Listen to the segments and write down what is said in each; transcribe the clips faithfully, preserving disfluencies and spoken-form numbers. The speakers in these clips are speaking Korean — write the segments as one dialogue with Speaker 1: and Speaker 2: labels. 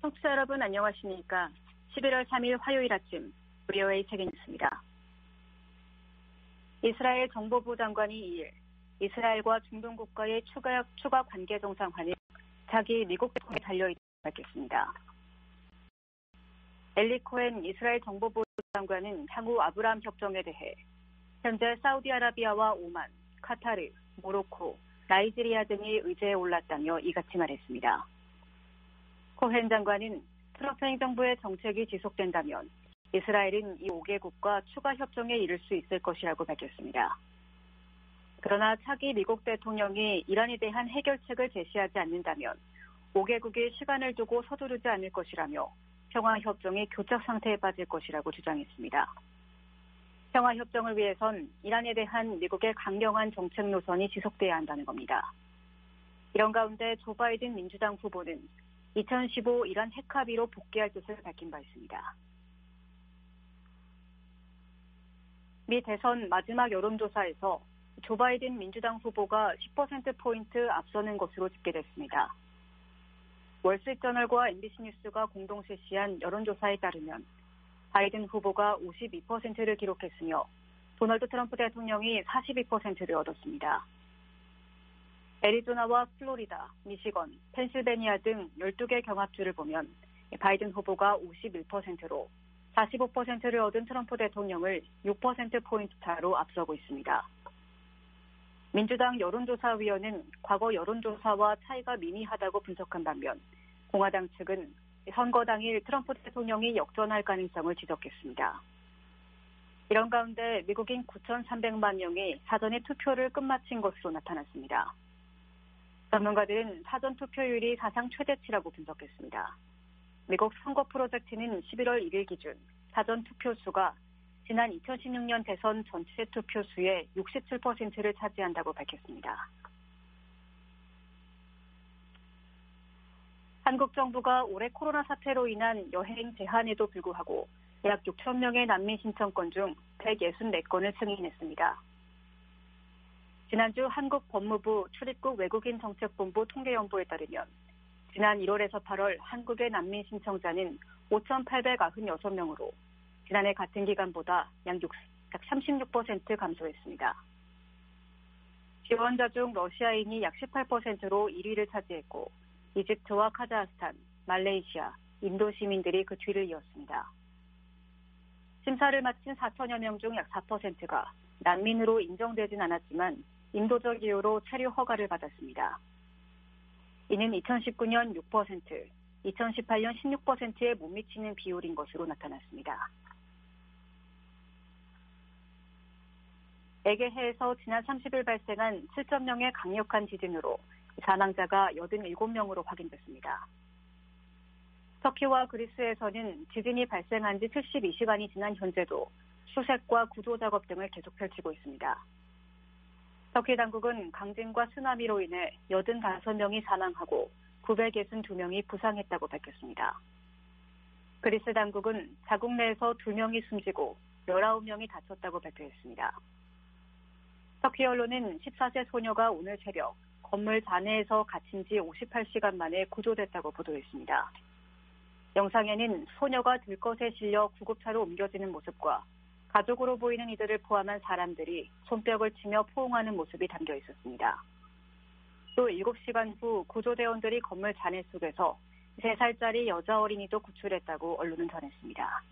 Speaker 1: 청취자 여러분 안녕하십니까? 십일월 삼일 화요일 아침 브이오에이 세계뉴스입니다. 이스라엘 정보부 장관이 이일 이스라엘과 중동 국가의 추가, 추가 관계 정상화는 자기 미국 대통령에 달려있다고 밝혔습니다. 엘리 코헨 이스라엘 정보부 장관은 향후 아브라함 협정에 대해 현재 사우디아라비아와 오만, 카타르, 모로코, 나이지리아 등이 의제에 올랐다며 이같이 말했습니다. 코헨 장관은 트럼프 행정부의 정책이 지속된다면 이스라엘은 이 오 개국과 추가 협정에 이를 수 있을 것이라고 밝혔습니다. 그러나 차기 미국 대통령이 이란에 대한 해결책을 제시하지 않는다면 오 개국이 시간을 두고 서두르지 않을 것이라며 평화협정이 교착 상태에 빠질 것이라고 주장했습니다. 평화협정을 위해선 이란에 대한 미국의 강경한 정책 노선이 지속돼야 한다는 겁니다. 이런 가운데 조 바이든 민주당 후보는 이천십오 이란 핵 합의로 복귀할 뜻을 밝힌 바 있습니다. 미 대선 마지막 여론조사에서 조 바이든 민주당 후보가 십 퍼센트포인트 앞서는 것으로 집계됐습니다. 월스트리트저널과 엠비씨 뉴스가 공동 실시한 여론조사에 따르면 바이든 후보가 오십이 퍼센트를 기록했으며 도널드 트럼프 대통령이 사십이 퍼센트를 얻었습니다. 애리조나와 플로리다, 미시건, 펜실베니아 등 열두 개 경합주를 보면 바이든 후보가 오십일 퍼센트로 사십오 퍼센트를 얻은 트럼프 대통령을 육 퍼센트포인트 차로 앞서고 있습니다. 민주당 여론조사위원회는 과거 여론조사와 차이가 미미하다고 분석한 반면 공화당 측은 선거 당일 트럼프 대통령이 역전할 가능성을 지적했습니다. 이런 가운데 미국인 구천삼백만 명이 사전에 투표를 끝마친 것으로 나타났습니다. 전문가들은 사전 투표율이 사상 최대치라고 분석했습니다. 미국 선거 프로젝트는 십일월 일일 기준 사전 투표 수가 지난 이천십육 년 대선 전체 투표 수의 육십칠 퍼센트를 차지한다고 밝혔습니다. 한국 정부가 올해 코로나 사태로 인한 여행 제한에도 불구하고 약 육천 명의 난민 신청건 중 백육십사 건을 승인했습니다. 지난주 한국 법무부 출입국 외국인 정책본부 통계연보에 따르면 지난 일월에서 팔월 한국의 난민 신청자는 오천팔백구십육 명으로 지난해 같은 기간보다 약 삼십육 퍼센트 감소했습니다. 지원자 중 러시아인이 약 십팔 퍼센트로 일 위를 차지했고 이집트와 카자흐스탄, 말레이시아, 인도 시민들이 그 뒤를 이었습니다. 심사를 마친 사천여 명 중 약 사 퍼센트가 난민으로 인정되진 않았지만 인도적 이유로 체류 허가를 받았습니다. 이는 이천십구 년 육 퍼센트, 이천십팔 년 십육 퍼센트에 못 미치는 비율인 것으로 나타났습니다. 에게해에서 지난 삼십일 발생한 칠 점 영의 강력한 지진으로 사망자가 팔십칠 명으로 확인됐습니다. 터키와 그리스에서는 지진이 발생한 지 칠십이 시간이 지난 현재도 수색과 구조 작업 등을 계속 펼치고 있습니다. 터키 당국은 강진과 쓰나미로 인해 팔십오 명이 사망하고 구백육십이 명이 부상했다고 밝혔습니다. 그리스 당국은 자국 내에서 두 명이 숨지고 열아홉 명이 다쳤다고 발표했습니다. 터키 언론은 십사 세 소녀가 오늘 새벽 건물 잔해에서 갇힌 지 오십팔 시간 만에 구조됐다고 보도했습니다. 영상에는 소녀가 들것에 실려 구급차로 옮겨지는 모습과 가족으로 보이는 이들을 포함한 사람들이 손뼉을 치며 포옹하는 모습이 담겨 있었습니다. 또 일곱 시간 후 구조대원들이 건물 잔해 속에서 세 살짜리 여자 어린이도 구출했다고 언론은 전했습니다.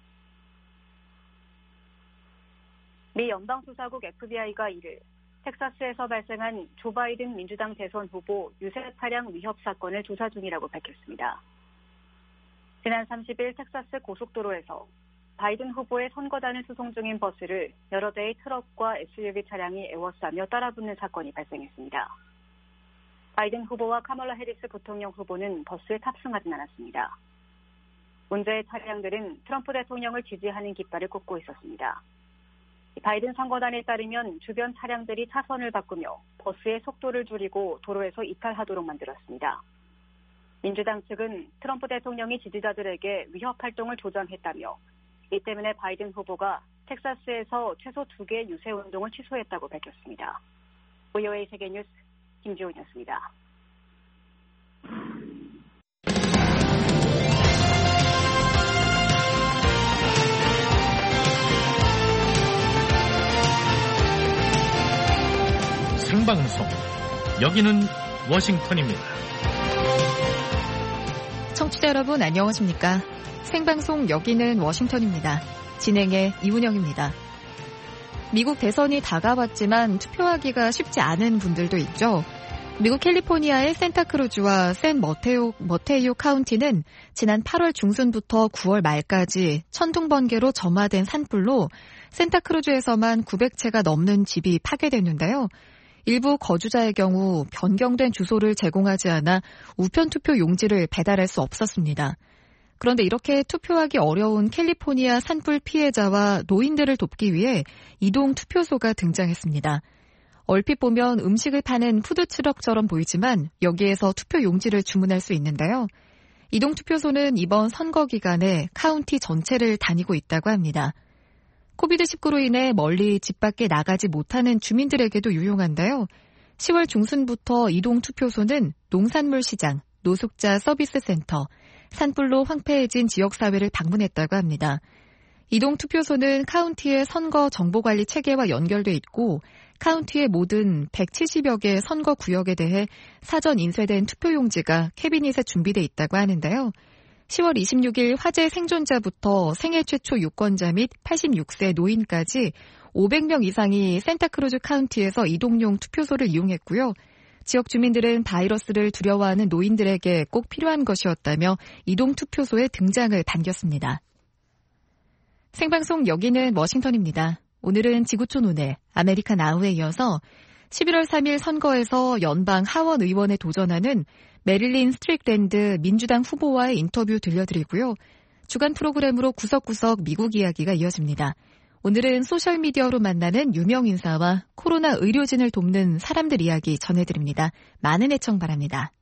Speaker 1: 미 연방수사국 에프비아이가 이일 텍사스에서 발생한 조 바이든 민주당 대선 후보 유세 차량 위협 사건을 조사 중이라고 밝혔습니다. 지난 삼십일 텍사스 고속도로에서 바이든 후보의 선거단을 수송 중인 버스를 여러 대의 트럭과 에스유브이 차량이 에워싸며 따라붙는 사건이 발생했습니다. 바이든 후보와 카멀라 해리스 부통령 후보는 버스에 탑승하진 않았습니다. 문제의 차량들은 트럼프 대통령을 지지하는 깃발을 꽂고 있었습니다. 바이든 선거단에 따르면 주변 차량들이 차선을 바꾸며 버스의 속도를 줄이고 도로에서 이탈하도록 만들었습니다. 민주당 측은 트럼프 대통령이 지지자들에게 위협 활동을 조장했다며 이 때문에 바이든 후보가 텍사스에서 최소 두 개의 유세 운동을 취소했다고 밝혔습니다. 브이오에이 세계뉴스 김지훈이었습니다.
Speaker 2: 생방송, 여기는 워싱턴입니다.
Speaker 3: 청취자 여러분 안녕하십니까? 생방송 여기는 워싱턴입니다. 진행의 이훈영입니다. 미국 대선이 다가왔지만 투표하기가 쉽지 않은 분들도 있죠. 미국 캘리포니아의 산타크루즈와 샌 머테오, 머테이오 카운티는 지난 팔월 중순부터 구월 말까지 천둥번개로 점화된 산불로 산타크루즈에서만 구백 채가 넘는 집이 파괴됐는데요. 일부 거주자의 경우 변경된 주소를 제공하지 않아 우편 투표 용지를 배달할 수 없었습니다. 그런데 이렇게 투표하기 어려운 캘리포니아 산불 피해자와 노인들을 돕기 위해 이동 투표소가 등장했습니다. 얼핏 보면 음식을 파는 푸드트럭처럼 보이지만 여기에서 투표 용지를 주문할 수 있는데요. 이동 투표소는 이번 선거 기간에 카운티 전체를 다니고 있다고 합니다. 코비드 십구로 인해 멀리 집 밖에 나가지 못하는 주민들에게도 유용한데요. 시월 중순부터 이동 투표소는 농산물 시장, 노숙자 서비스 센터, 산불로 황폐해진 지역사회를 방문했다고 합니다. 이동 투표소는 카운티의 선거 정보관리 체계와 연결돼 있고 카운티의 모든 백칠십여 개 선거 구역에 대해 사전 인쇄된 투표용지가 캐비닛에 준비돼 있다고 하는데요. 시월 이십육일 화재 생존자부터 생애 최초 유권자 및 팔십육 세 노인까지 오백 명 이상이 산타크루즈 카운티에서 이동용 투표소를 이용했고요. 지역 주민들은 바이러스를 두려워하는 노인들에게 꼭 필요한 것이었다며 이동 투표소의 등장을 반겼습니다. 생방송 여기는 워싱턴입니다. 오늘은 지구촌 오늘 아메리카 나우에 이어서 십일월 삼일 선거에서 연방 하원 의원에 도전하는 메릴린 스트릭랜드 민주당 후보와의 인터뷰 들려드리고요. 주간 프로그램으로 구석구석 미국 이야기가 이어집니다. 오늘은 소셜미디어로 만나는 유명 인사와 코로나 의료진을 돕는 사람들 이야기 전해드립니다. 많은 애청 바랍니다.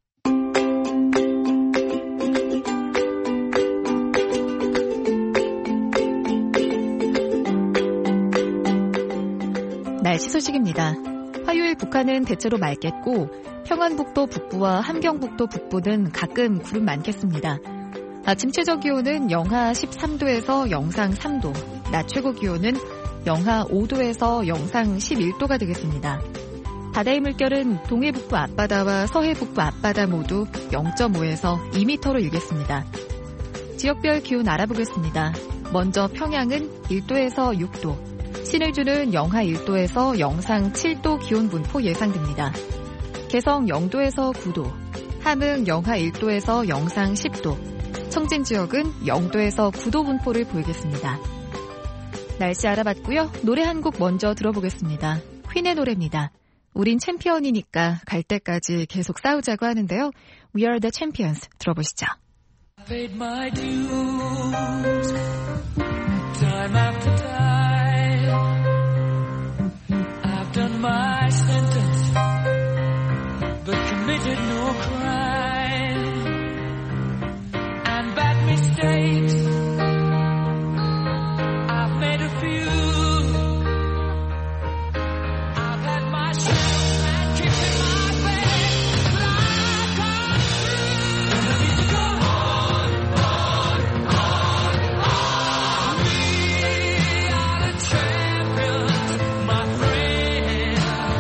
Speaker 3: 날씨 소식입니다. 화요일 북한은 대체로 맑겠고 평안북도 북부와 함경북도 북부는 가끔 구름 많겠습니다. 아침 최저 기온은 영하 십삼 도에서 영상 삼 도, 낮 최고 기온은 영하 오 도에서 영상 십일 도가 되겠습니다. 바다의 물결은 동해북부 앞바다와 서해북부 앞바다 모두 영 점 오에서 이 미터로 일겠습니다. 지역별 기온 알아보겠습니다. 먼저 평양은 일 도에서 육 도, 신의주는 영하 일 도에서 영상 칠 도 기온 분포 예상됩니다. 개성 영 도에서 구 도, 함흥 영하 일 도에서 영상 십 도, 청진 지역은 영 도에서 구 도 분포를 보이겠습니다. 날씨 알아봤고요. 노래 한 곡 먼저 들어보겠습니다. 퀸의 노래입니다. 우린 챔피언이니까 갈 때까지 계속 싸우자고 하는데요. We are the champions 들어보시죠. I paid my dues, time after time. I've done my sentence, but committed no crime. And bad mistakes, I've made a few. I've had my share and kicked in my face, but I've come through. And I need to go on, on, on, on. We are the champions, my friend.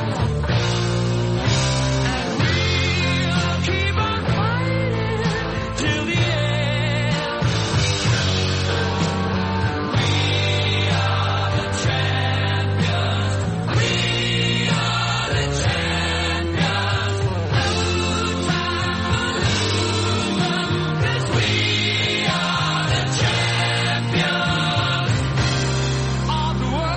Speaker 3: And we'll keep on fighting till the end. We are the champions. We are the champions. No time for losing, 'cause we are the champions of the world.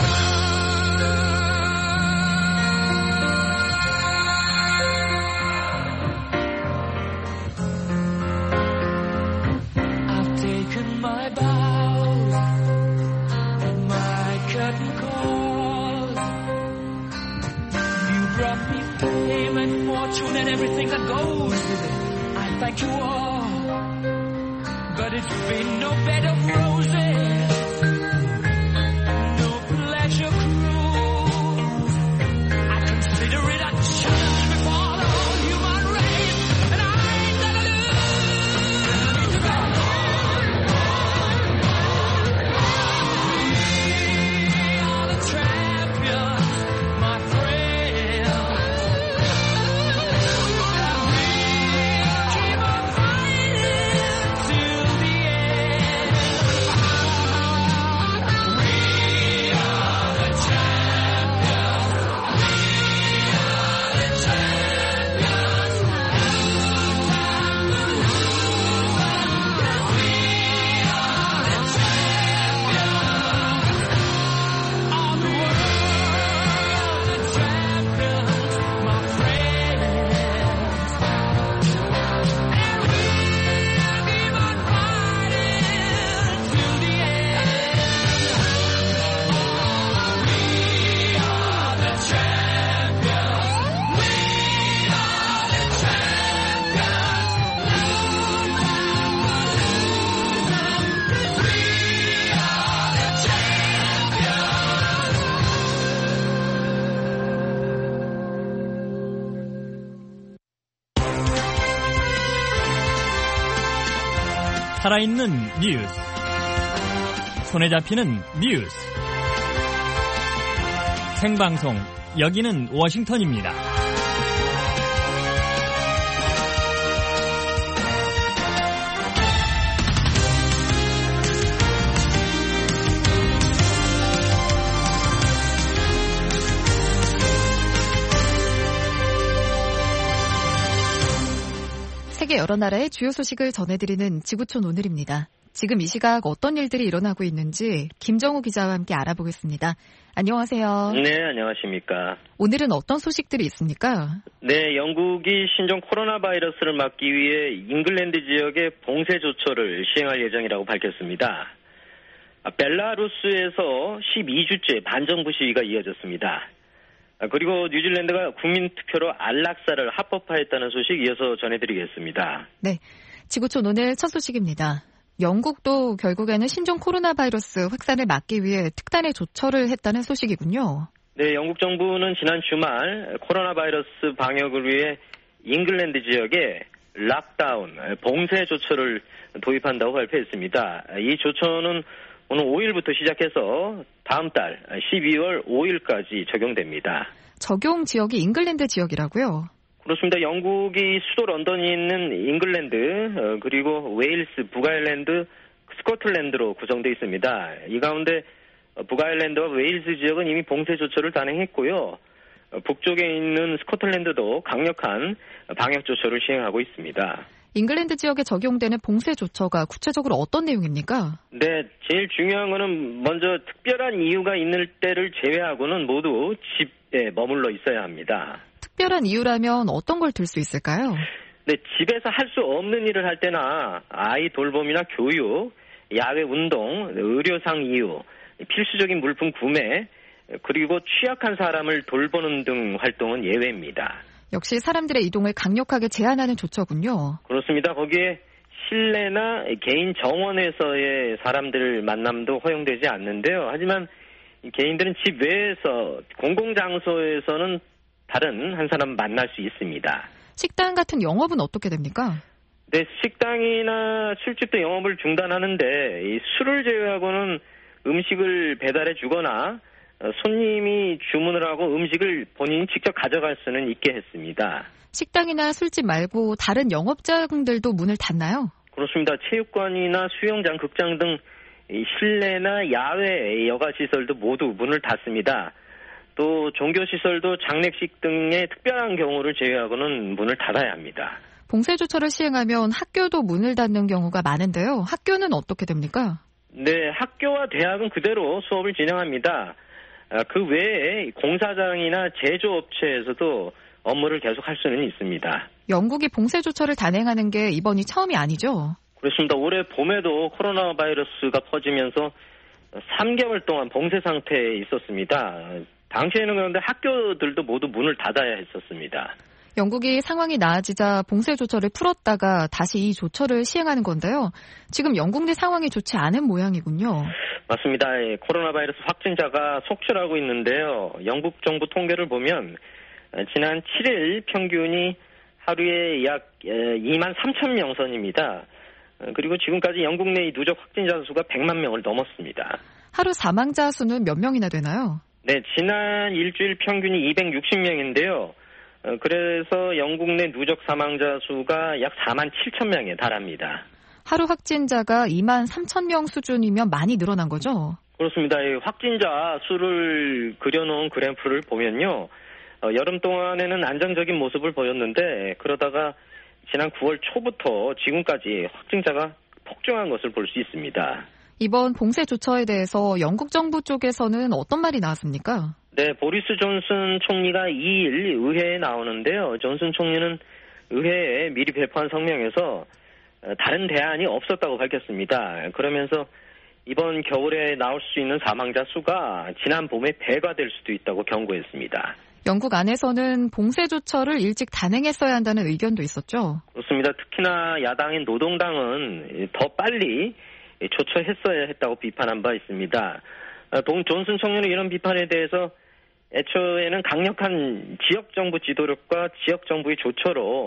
Speaker 3: I've taken my bows and my curtain calls. You brought me fame and fortune and everything that goes with it. I thank you all, but it's been no bed of roses, no pleasure cruise. I consider it a challenge before the whole human race, and I ain't gonna lose. I need to go on, on, on. We are the champions, my friend.
Speaker 2: 살아있는 뉴스, 손에 잡히는 뉴스, 생방송 여기는 워싱턴입니다.
Speaker 3: 세계 여러 나라의 주요 소식을 전해드리는 지구촌 오늘입니다. 지금 이 시각 어떤 일들이 일어나고 있는지 김정우 기자와 함께 알아보겠습니다. 안녕하세요.
Speaker 4: 네, 안녕하십니까.
Speaker 3: 오늘은 어떤 소식들이 있습니까?
Speaker 4: 네, 영국이 신종 코로나 바이러스를 막기 위해 잉글랜드 지역에 봉쇄 조처를 시행할 예정이라고 밝혔습니다. 벨라루스에서 십이 주째 반정부 시위가 이어졌습니다. 그리고 뉴질랜드가 국민투표로 안락사를 합법화했다는 소식 이어서 전해드리겠습니다.
Speaker 3: 네, 지구촌 오늘 첫 소식입니다. 영국도 결국에는 신종 코로나 바이러스 확산을 막기 위해 특단의 조처를 했다는 소식이군요.
Speaker 4: 네, 영국 정부는 지난 주말 코로나 바이러스 방역을 위해 잉글랜드 지역에 락다운, 봉쇄 조처를 도입한다고 발표했습니다. 이 조처는 오늘 오 일부터 시작해서 다음 달 십이월 오 일까지 적용됩니다.
Speaker 3: 적용 지역이 잉글랜드 지역이라고요?
Speaker 4: 그렇습니다. 영국이 수도 런던이 있는 잉글랜드, 그리고 웨일스, 북아일랜드, 스코틀랜드로 구성되어 있습니다. 이 가운데 북아일랜드와 웨일스 지역은 이미 봉쇄 조처를 단행했고요. 북쪽에 있는 스코틀랜드도 강력한 방역 조처를 시행하고 있습니다.
Speaker 3: 잉글랜드 지역에 적용되는 봉쇄 조처가 구체적으로 어떤 내용입니까?
Speaker 4: 네, 제일 중요한 거는 먼저 특별한 이유가 있는 때를 제외하고는 모두 집에 머물러 있어야 합니다.
Speaker 3: 특별한 이유라면 어떤 걸 들 수 있을까요?
Speaker 4: 네, 집에서 할 수 없는 일을 할 때나 아이 돌봄이나 교육, 야외 운동, 의료상 이유, 필수적인 물품 구매, 그리고 취약한 사람을 돌보는 등 활동은 예외입니다.
Speaker 3: 역시 사람들의 이동을 강력하게 제한하는 조처군요.
Speaker 4: 그렇습니다. 거기에 실내나 개인 정원에서의 사람들 만남도 허용되지 않는데요. 하지만 개인들은 집 외에서 공공장소에서는 다른 한 사람 만날 수 있습니다.
Speaker 3: 식당 같은 영업은 어떻게 됩니까?
Speaker 4: 네, 식당이나 술집도 영업을 중단하는데 이 술을 제외하고는 음식을 배달해 주거나 손님이 주문을 하고 음식을 본인이 직접 가져갈 수는 있게 했습니다. 식당이나
Speaker 3: 술집 말고 다른 영업장들도 문을 닫나요?
Speaker 4: 그렇습니다. 체육관이나 수영장, 극장 등 실내나 야외 여가시설도 모두 문을 닫습니다. 또 종교시설도 장례식 등의 특별한 경우를 제외하고는 문을 닫아야 합니다.
Speaker 3: 봉쇄 조처를 시행하면 학교도 문을 닫는 경우가 많은데요. 학교는 어떻게 됩니까?
Speaker 4: 네, 학교와 대학은 그대로 수업을 진행합니다. 그 외에 공사장이나 제조업체에서도 업무를 계속할 수는 있습니다.
Speaker 3: 영국이 봉쇄 조처를 단행하는 게 이번이 처음이 아니죠?
Speaker 4: 그렇습니다. 올해 봄에도 코로나 바이러스가 퍼지면서 삼 개월 동안 봉쇄 상태에 있었습니다. 당시에는 그런데 학교들도 모두 문을 닫아야 했었습니다.
Speaker 3: 영국이 상황이 나아지자 봉쇄 조처를 풀었다가 다시 이 조처를 시행하는 건데요. 지금 영국 내 상황이 좋지 않은 모양이군요.
Speaker 4: 맞습니다. 코로나 바이러스 확진자가 속출하고 있는데요. 영국 정부 통계를 보면 지난 칠 일 평균이 하루에 약 이만 삼천 명 선입니다. 그리고 지금까지 영국 내 누적 확진자 수가 백만 명을 넘었습니다.
Speaker 3: 하루 사망자 수는 몇 명이나 되나요?
Speaker 4: 네, 지난 일주일 평균이 이백육십 명인데요. 그래서 영국 내 누적 사망자 수가 약 사만 칠천 명에 달합니다.
Speaker 3: 하루 확진자가 이만 삼천 명 수준이면 많이 늘어난 거죠?
Speaker 4: 그렇습니다. 확진자 수를 그려놓은 그래프를 보면요. 여름 동안에는 안정적인 모습을 보였는데 그러다가 지난 구월 초부터 지금까지 확진자가 폭증한 것을 볼 수 있습니다.
Speaker 3: 이번 봉쇄 조처에 대해서 영국 정부 쪽에서는 어떤 말이 나왔습니까?
Speaker 4: 네, 보리스 존슨 총리가 이 일 의회에 나오는데요. 존슨 총리는 의회에 미리 배포한 성명에서 다른 대안이 없었다고 밝혔습니다. 그러면서 이번 겨울에 나올 수 있는 사망자 수가 지난 봄에 배가 될 수도 있다고 경고했습니다.
Speaker 3: 영국 안에서는 봉쇄 조처를 일찍 단행했어야 한다는 의견도 있었죠?
Speaker 4: 그렇습니다. 특히나 야당인 노동당은 더 빨리 조처했어야 했다고 비판한 바 있습니다. 동 존슨 총리는 이런 비판에 대해서 애초에는 강력한 지역정부 지도력과 지역정부의 조처로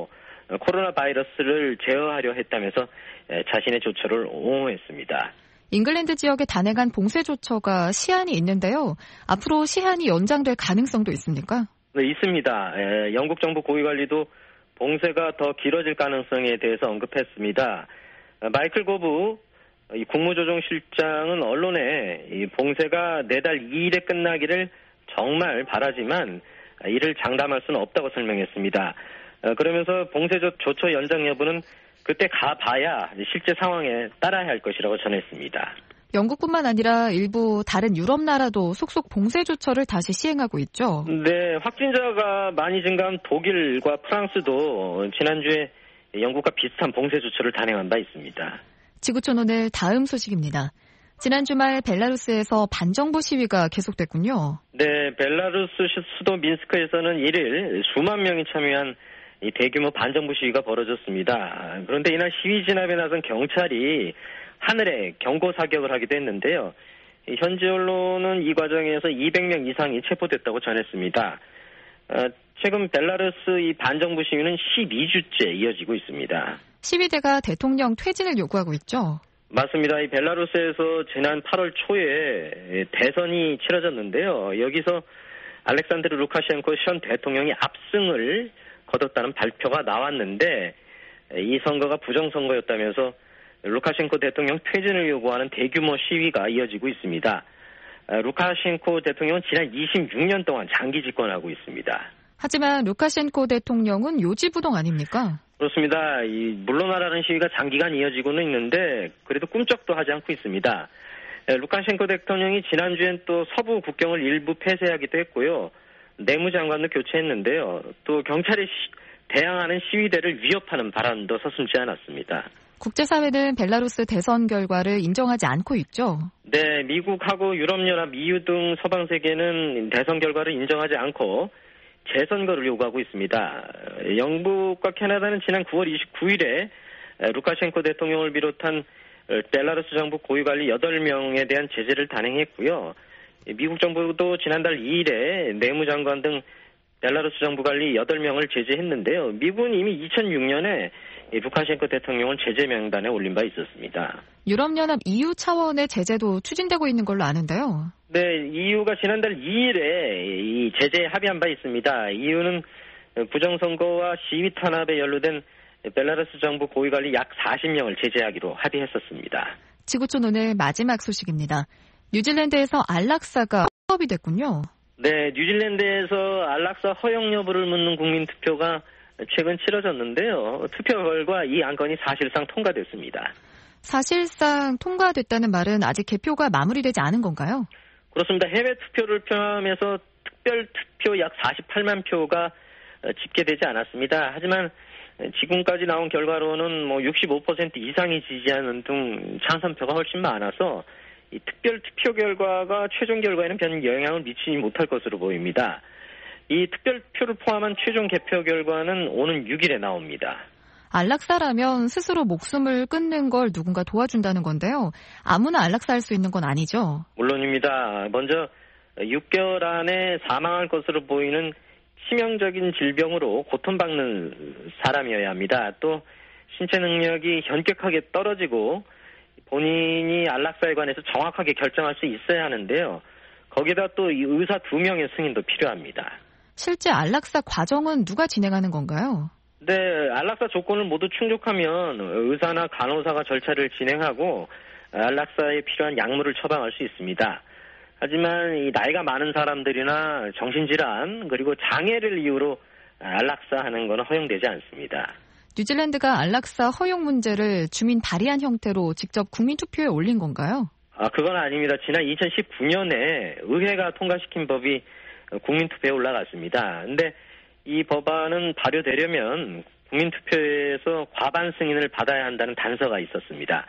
Speaker 4: 코로나 바이러스를 제어하려 했다면서 자신의 조처를 옹호했습니다.
Speaker 3: 잉글랜드 지역에 단행한 봉쇄 조처가 시한이 있는데요. 앞으로 시한이 연장될 가능성도 있습니까?
Speaker 4: 네, 있습니다. 에, 영국 정부 고위관리도 봉쇄가 더 길어질 가능성에 대해서 언급했습니다. 마이클 고브 이 국무조정실장은 언론에 이 봉쇄가 내달 이 일에 끝나기를 정말 바라지만 이를 장담할 수는 없다고 설명했습니다. 그러면서 봉쇄 조처 연장 여부는 그때 가봐야 실제 상황에 따라야 할 것이라고 전했습니다.
Speaker 3: 영국뿐만 아니라 일부 다른 유럽 나라도 속속 봉쇄 조처를 다시 시행하고 있죠.
Speaker 4: 네, 확진자가 많이 증가한 독일과 프랑스도 지난주에 영국과 비슷한 봉쇄 조처를 단행한 바 있습니다.
Speaker 3: 지구촌 오늘 다음 소식입니다. 지난 주말 벨라루스에서 반정부 시위가 계속됐군요.
Speaker 4: 네, 벨라루스 수도 민스크에서는 일 일 수만 명이 참여한 이 대규모 반정부 시위가 벌어졌습니다. 그런데 이날 시위 진압에 나선 경찰이 하늘에 경고 사격을 하기도 했는데요. 현지 언론은 이 과정에서 이백 명 이상이 체포됐다고 전했습니다. 최근 벨라루스 이 반정부 시위는 십이 주째 이어지고 있습니다.
Speaker 3: 시위대가 대통령 퇴진을 요구하고 있죠.
Speaker 4: 맞습니다. 이 벨라루스에서 지난 팔월 초에 대선이 치러졌는데요. 여기서 알렉산드르 루카셴코 현 대통령이 압승을 거뒀다는 발표가 나왔는데 이 선거가 부정선거였다면서 루카셴코 대통령 퇴진을 요구하는 대규모 시위가 이어지고 있습니다. 루카셴코 대통령은 지난 이십육 년 동안 장기 집권하고 있습니다.
Speaker 3: 하지만 루카셴코 대통령은 요지부동 아닙니까?
Speaker 4: 그렇습니다. 이 물러나라는 시위가 장기간 이어지고는 있는데 그래도 꿈쩍도 하지 않고 있습니다. 루카셴코 대통령이 지난주엔 또 서부 국경을 일부 폐쇄하기도 했고요. 내무장관도 교체했는데요. 또 경찰이 시, 대항하는 시위대를 위협하는 발언도 서슴지 않았습니다.
Speaker 3: 국제사회는 벨라루스 대선 결과를 인정하지 않고 있죠?
Speaker 4: 네, 미국하고 유럽연합, 이유 등 서방 세계는 대선 결과를 인정하지 않고 재선거를 요구하고 있습니다. 영국과 캐나다는 지난 구월 이십구일에 루카셴코 대통령을 비롯한 벨라루스 정부 고위관리 여덟 명에 대한 제재를 단행했고요. 미국 정부도 지난달 이 일에 내무장관 등 벨라루스 정부 관리 여덟 명을 제재했는데요. 미국은 이미 이천육 년에 루카셴코 대통령을 제재 명단에 올린 바 있었습니다.
Speaker 3: 유럽연합 이유 차원의 제재도 추진되고 있는 걸로 아는데요.
Speaker 4: 네, 이유가 지난달 이 일에 이 제재에 합의한 바 있습니다. 이유는 부정선거와 시위 탄압에 연루된 벨라루스 정부 고위관리 약 사십 명을 제재하기로 합의했었습니다.
Speaker 3: 지구촌 오늘 마지막 소식입니다. 뉴질랜드에서 안락사가 합법이 됐군요.
Speaker 4: 네, 뉴질랜드에서 안락사 허용 여부를 묻는 국민투표가 최근 치러졌는데요. 투표 결과 이 안건이 사실상 통과됐습니다.
Speaker 3: 사실상 통과됐다는 말은 아직 개표가 마무리되지 않은 건가요?
Speaker 4: 그렇습니다. 해외 투표를 포함해서 특별 투표 약 사십팔만 표가 집계되지 않았습니다. 하지만 지금까지 나온 결과로는 뭐 육십오 퍼센트 이상이 지지하는 등 찬성표가 훨씬 많아서 이 특별 투표 결과가 최종 결과에는 별 영향을 미치지 못할 것으로 보입니다. 이 특별 투표를 포함한 최종 개표 결과는 오는 육 일에 나옵니다.
Speaker 3: 안락사라면 스스로 목숨을 끊는 걸 누군가 도와준다는 건데요. 아무나 안락사할 수 있는 건 아니죠?
Speaker 4: 물론입니다. 먼저 육 개월 안에 사망할 것으로 보이는 치명적인 질병으로 고통받는 사람이어야 합니다. 또 신체 능력이 현격하게 떨어지고 본인이 안락사에 관해서 정확하게 결정할 수 있어야 하는데요. 거기다 또 의사 두 명의 승인도 필요합니다.
Speaker 3: 실제 안락사 과정은 누가 진행하는 건가요?
Speaker 4: 네, 안락사 조건을 모두 충족하면 의사나 간호사가 절차를 진행하고 안락사에 필요한 약물을 처방할 수 있습니다. 하지만 이 나이가 많은 사람들이나 정신질환 그리고 장애를 이유로 안락사하는 것은 허용되지 않습니다.
Speaker 3: 뉴질랜드가 안락사 허용 문제를 주민 발의한 형태로 직접 국민투표에 올린 건가요?
Speaker 4: 아, 그건 아닙니다. 지난 이천십구 년에 의회가 통과시킨 법이 국민투표에 올라갔습니다. 근데 이 법안은 발효되려면 국민투표에서 과반 승인을 받아야 한다는 단서가 있었습니다.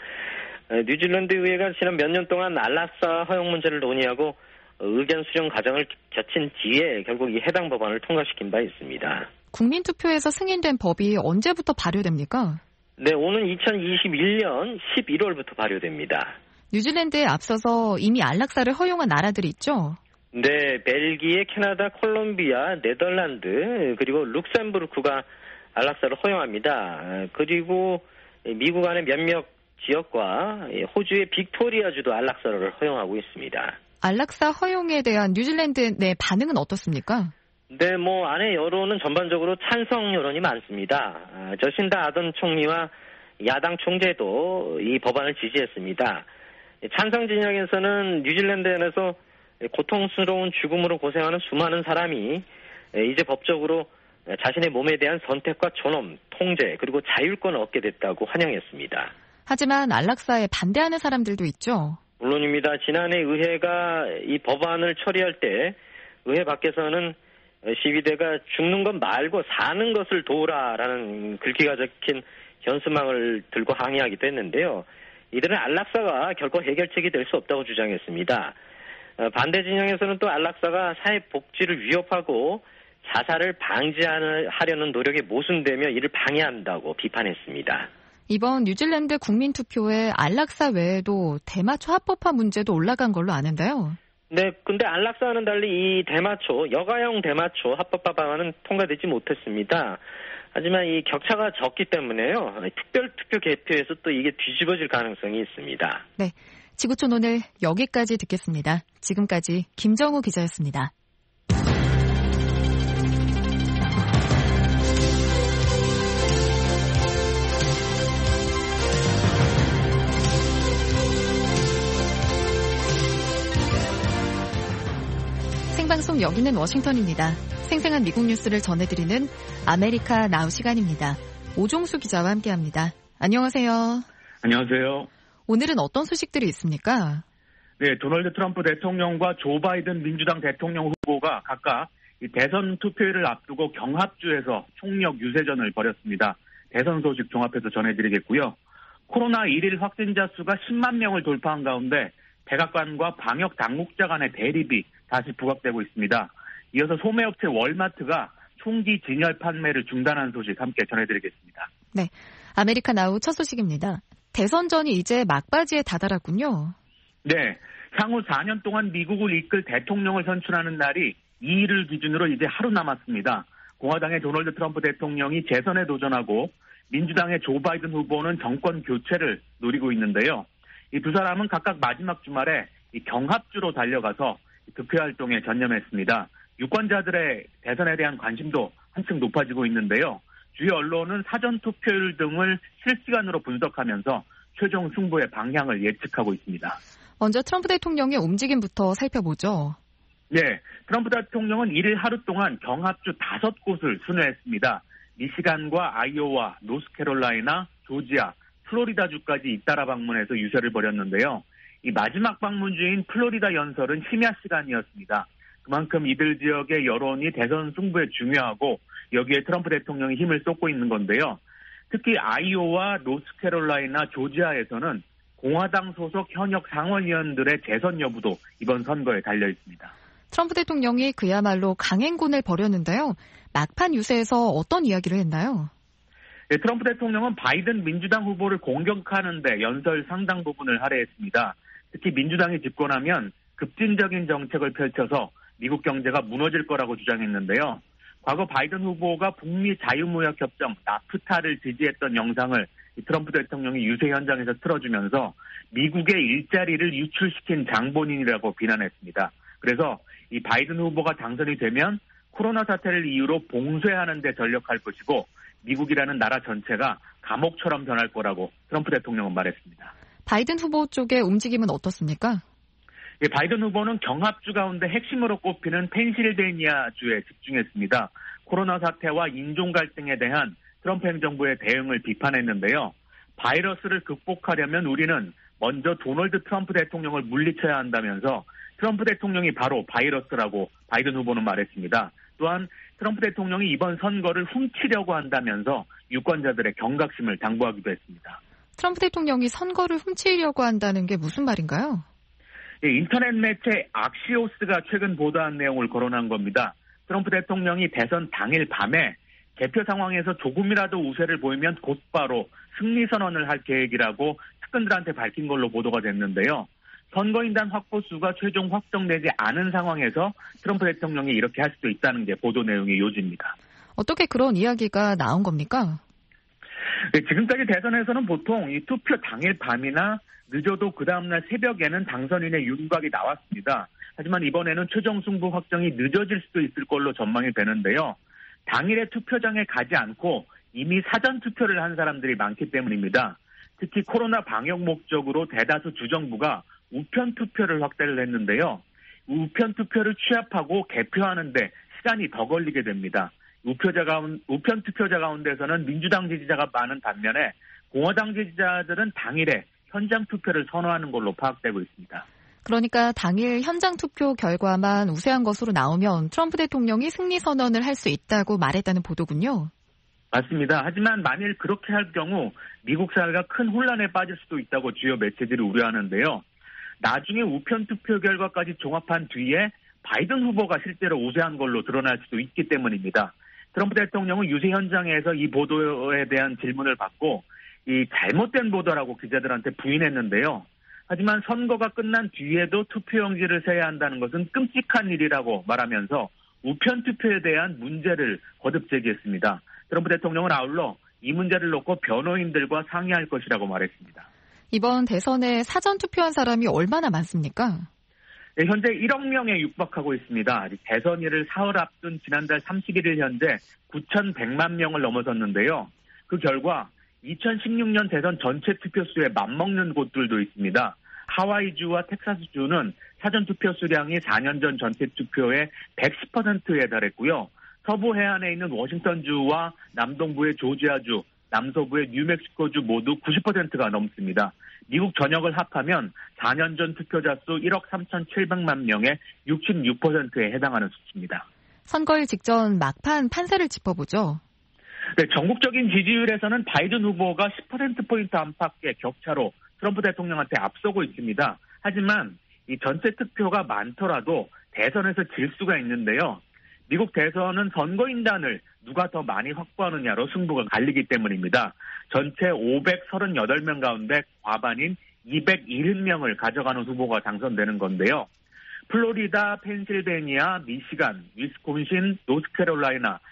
Speaker 4: 뉴질랜드 의회가 지난 몇 년 동안 안락사 허용 문제를 논의하고 의견 수렴 과정을 거친 뒤에 결국 이 해당 법안을 통과시킨 바 있습니다.
Speaker 3: 국민투표에서 승인된 법이 언제부터 발효됩니까?
Speaker 4: 네, 오는 이천이십일 년 십일월부터 발효됩니다.
Speaker 3: 뉴질랜드에 앞서서 이미 안락사를 허용한 나라들이 있죠?
Speaker 4: 네, 벨기에, 캐나다, 콜롬비아, 네덜란드, 그리고 룩셈부르크가 안락사를 허용합니다. 그리고 미국 안의 몇몇 지역과 호주의 빅토리아주도 안락사를 허용하고 있습니다.
Speaker 3: 안락사 허용에 대한 뉴질랜드 내 반응은 어떻습니까?
Speaker 4: 네, 뭐 안의 여론은 전반적으로 찬성 여론이 많습니다. 저신다 아던 총리와 야당 총재도 이 법안을 지지했습니다. 찬성 진영에서는 뉴질랜드에서 고통스러운 죽음으로 고생하는 수많은 사람이 이제 법적으로 자신의 몸에 대한 선택과 존엄, 통제, 그리고 자율권을 얻게 됐다고 환영했습니다.
Speaker 3: 하지만 안락사에 반대하는 사람들도 있죠.
Speaker 4: 물론입니다. 지난해 의회가 이 법안을 처리할 때 의회 밖에서는 시위대가 죽는 것 말고 사는 것을 도우라라는 글귀가 적힌 현수막을 들고 항의하기도 했는데요. 이들은 안락사가 결코 해결책이 될 수 없다고 주장했습니다. 반대 진영에서는 또 안락사가 사회 복지를 위협하고 자살을 방지하려는 노력에 모순되며 이를 방해한다고 비판했습니다.
Speaker 3: 이번 뉴질랜드 국민투표에 안락사 외에도 대마초 합법화 문제도 올라간 걸로 아는데요.
Speaker 4: 네, 근데 안락사와는 달리 이 대마초, 여가용 대마초 합법화 방안은 통과되지 못했습니다. 하지만 이 격차가 적기 때문에요. 특별투표 개표에서 또 이게 뒤집어질 가능성이 있습니다.
Speaker 3: 네, 지구촌 오늘 여기까지 듣겠습니다. 지금까지 김정우 기자였습니다. 생방송 여기는 워싱턴입니다. 생생한 미국 뉴스를 전해드리는 아메리카 나우 시간입니다. 오종수 기자와 함께합니다. 안녕하세요.
Speaker 5: 안녕하세요.
Speaker 3: 오늘은 어떤 소식들이 있습니까?
Speaker 5: 네, 도널드 트럼프 대통령과 조 바이든 민주당 대통령 후보가 각각 이 대선 투표일을 앞두고 경합주에서 총력 유세전을 벌였습니다. 대선 소식 종합해서 전해드리겠고요. 코로나 일일 확진자 수가 십만 명을 돌파한 가운데 백악관과 방역 당국자 간의 대립이 다시 부각되고 있습니다. 이어서 소매업체 월마트가 총기 진열 판매를 중단한 소식 함께 전해드리겠습니다.
Speaker 3: 네, 아메리카 나우 첫 소식입니다. 대선전이 이제 막바지에 다다랐군요.
Speaker 5: 네, 향후 사 년 동안 미국을 이끌 대통령을 선출하는 날이 이 일을 기준으로 이제 하루 남았습니다. 공화당의 도널드 트럼프 대통령이 재선에 도전하고 민주당의 조 바이든 후보는 정권 교체를 노리고 있는데요. 이 두 사람은 각각 마지막 주말에 이 경합주로 달려가서 득표활동에 전념했습니다. 유권자들의 대선에 대한 관심도 한층 높아지고 있는데요. 주요 언론은 사전투표율 등을 실시간으로 분석하면서 최종 승부의 방향을 예측하고 있습니다.
Speaker 3: 먼저 트럼프 대통령의 움직임부터 살펴보죠.
Speaker 5: 네, 트럼프 대통령은 이일 하루 동안 경합주 다섯 곳을 순회했습니다. 미시간과 아이오와, 노스캐롤라이나, 조지아, 플로리다주까지 잇따라 방문해서 유세를 벌였는데요. 이 마지막 방문주인 플로리다 연설은 심야 시간이었습니다. 그만큼 이들 지역의 여론이 대선 승부에 중요하고 여기에 트럼프 대통령이 힘을 쏟고 있는 건데요. 특히 아이오와 노스캐롤라이나, 조지아에서는 공화당 소속 현역 상원의원들의 재선 여부도 이번 선거에 달려 있습니다.
Speaker 3: 트럼프 대통령이 그야말로 강행군을 벌였는데요. 막판 유세에서 어떤 이야기를 했나요?
Speaker 5: 네, 트럼프 대통령은 바이든 민주당 후보를 공격하는 데 연설 상당 부분을 할애했습니다. 특히 민주당이 집권하면 급진적인 정책을 펼쳐서 미국 경제가 무너질 거라고 주장했는데요. 과거 바이든 후보가 북미 자유무역협정 나프타를 지지했던 영상을 트럼프 대통령이 유세 현장에서 틀어주면서 미국의 일자리를 유출시킨 장본인이라고 비난했습니다. 그래서 이 바이든 후보가 당선이 되면 코로나 사태를 이유로 봉쇄하는 데 전력할 것이고 미국이라는 나라 전체가 감옥처럼 변할 거라고 트럼프 대통령은 말했습니다.
Speaker 3: 바이든 후보 쪽의 움직임은 어떻습니까?
Speaker 5: 예, 바이든 후보는 경합주 가운데 핵심으로 꼽히는 펜실베이니아주에 집중했습니다. 코로나 사태와 인종 갈등에 대한 트럼프 행정부의 대응을 비판했는데요. 바이러스를 극복하려면 우리는 먼저 도널드 트럼프 대통령을 물리쳐야 한다면서 트럼프 대통령이 바로 바이러스라고 바이든 후보는 말했습니다. 또한 트럼프 대통령이 이번 선거를 훔치려고 한다면서 유권자들의 경각심을 당부하기도 했습니다.
Speaker 3: 트럼프 대통령이 선거를 훔치려고 한다는 게 무슨 말인가요?
Speaker 5: 예, 인터넷 매체 악시오스가 최근 보도한 내용을 거론한 겁니다. 트럼프 대통령이 대선 당일 밤에 개표 상황에서 조금이라도 우세를 보이면 곧바로 승리 선언을 할 계획이라고 측근들한테 밝힌 걸로 보도가 됐는데요. 선거인단 확보 수가 최종 확정되지 않은 상황에서 트럼프 대통령이 이렇게 할 수도 있다는 게 보도 내용의 요지입니다.
Speaker 3: 어떻게 그런 이야기가 나온 겁니까?
Speaker 5: 네, 지금까지 대선에서는 보통 이 투표 당일 밤이나 늦어도 그 다음날 새벽에는 당선인의 윤곽이 나왔습니다. 하지만 이번에는 최종 승부 확정이 늦어질 수도 있을 걸로 전망이 되는데요. 당일에 투표장에 가지 않고 이미 사전 투표를 한 사람들이 많기 때문입니다. 특히 코로나 방역 목적으로 대다수 주정부가 우편 투표를 확대를 했는데요. 우편 투표를 취합하고 개표하는데 시간이 더 걸리게 됩니다. 우표자 가운, 우편 투표자 가운데서는 민주당 지지자가 많은 반면에 공화당 지지자들은 당일에 현장 투표를 선호하는 걸로 파악되고 있습니다.
Speaker 3: 그러니까 당일 현장 투표 결과만 우세한 것으로 나오면 트럼프 대통령이 승리 선언을 할 수 있다고 말했다는 보도군요.
Speaker 5: 맞습니다. 하지만 만일 그렇게 할 경우 미국 사회가 큰 혼란에 빠질 수도 있다고 주요 매체들이 우려하는데요. 나중에 우편 투표 결과까지 종합한 뒤에 바이든 후보가 실제로 우세한 걸로 드러날 수도 있기 때문입니다. 트럼프 대통령은 유세 현장에서 이 보도에 대한 질문을 받고 이 잘못된 보도라고 기자들한테 부인했는데요. 하지만 선거가 끝난 뒤에도 투표용지를 세야 한다는 것은 끔찍한 일이라고 말하면서 우편 투표에 대한 문제를 거듭 제기했습니다. 트럼프 대통령은 아울러 이 문제를 놓고 변호인들과 상의할 것이라고 말했습니다.
Speaker 3: 이번 대선에 사전 투표한 사람이 얼마나 많습니까?
Speaker 5: 네, 현재 일억 명에 육박하고 있습니다. 대선일을 사흘 앞둔 지난달 삼십일일 현재 구천백만 명을 넘어섰는데요. 그 결과 이천십육 년 대선 전체 투표수에 맞먹는 곳들도 있습니다. 하와이주와 텍사스주는 사전투표 수량이 사 년 전 전체 투표의 백십 퍼센트에 달했고요. 서부 해안에 있는 워싱턴주와 남동부의 조지아주, 남서부의 뉴멕시코주 모두 구십 퍼센트가 넘습니다. 미국 전역을 합하면 사 년 전 투표자 수 일억 삼천칠백만 명의 육십육 퍼센트에 해당하는 수치입니다.
Speaker 3: 선거일 직전 막판 판세를 짚어보죠.
Speaker 5: 네, 전국적인 지지율에서는 바이든 후보가 십 퍼센트포인트 안팎의 격차로 트럼프 대통령한테 앞서고 있습니다. 하지만 이 전체 투표가 많더라도 대선에서 질 수가 있는데요. 미국 대선은 선거인단을 누가 더 많이 확보하느냐로 승부가 갈리기 때문입니다. 전체 오백삼십팔 명 가운데 과반인 이백칠 명을 가져가는 후보가 당선되는 건데요. 플로리다, 펜실베니아, 미시간, 위스콘신, 노스캐롤라이나,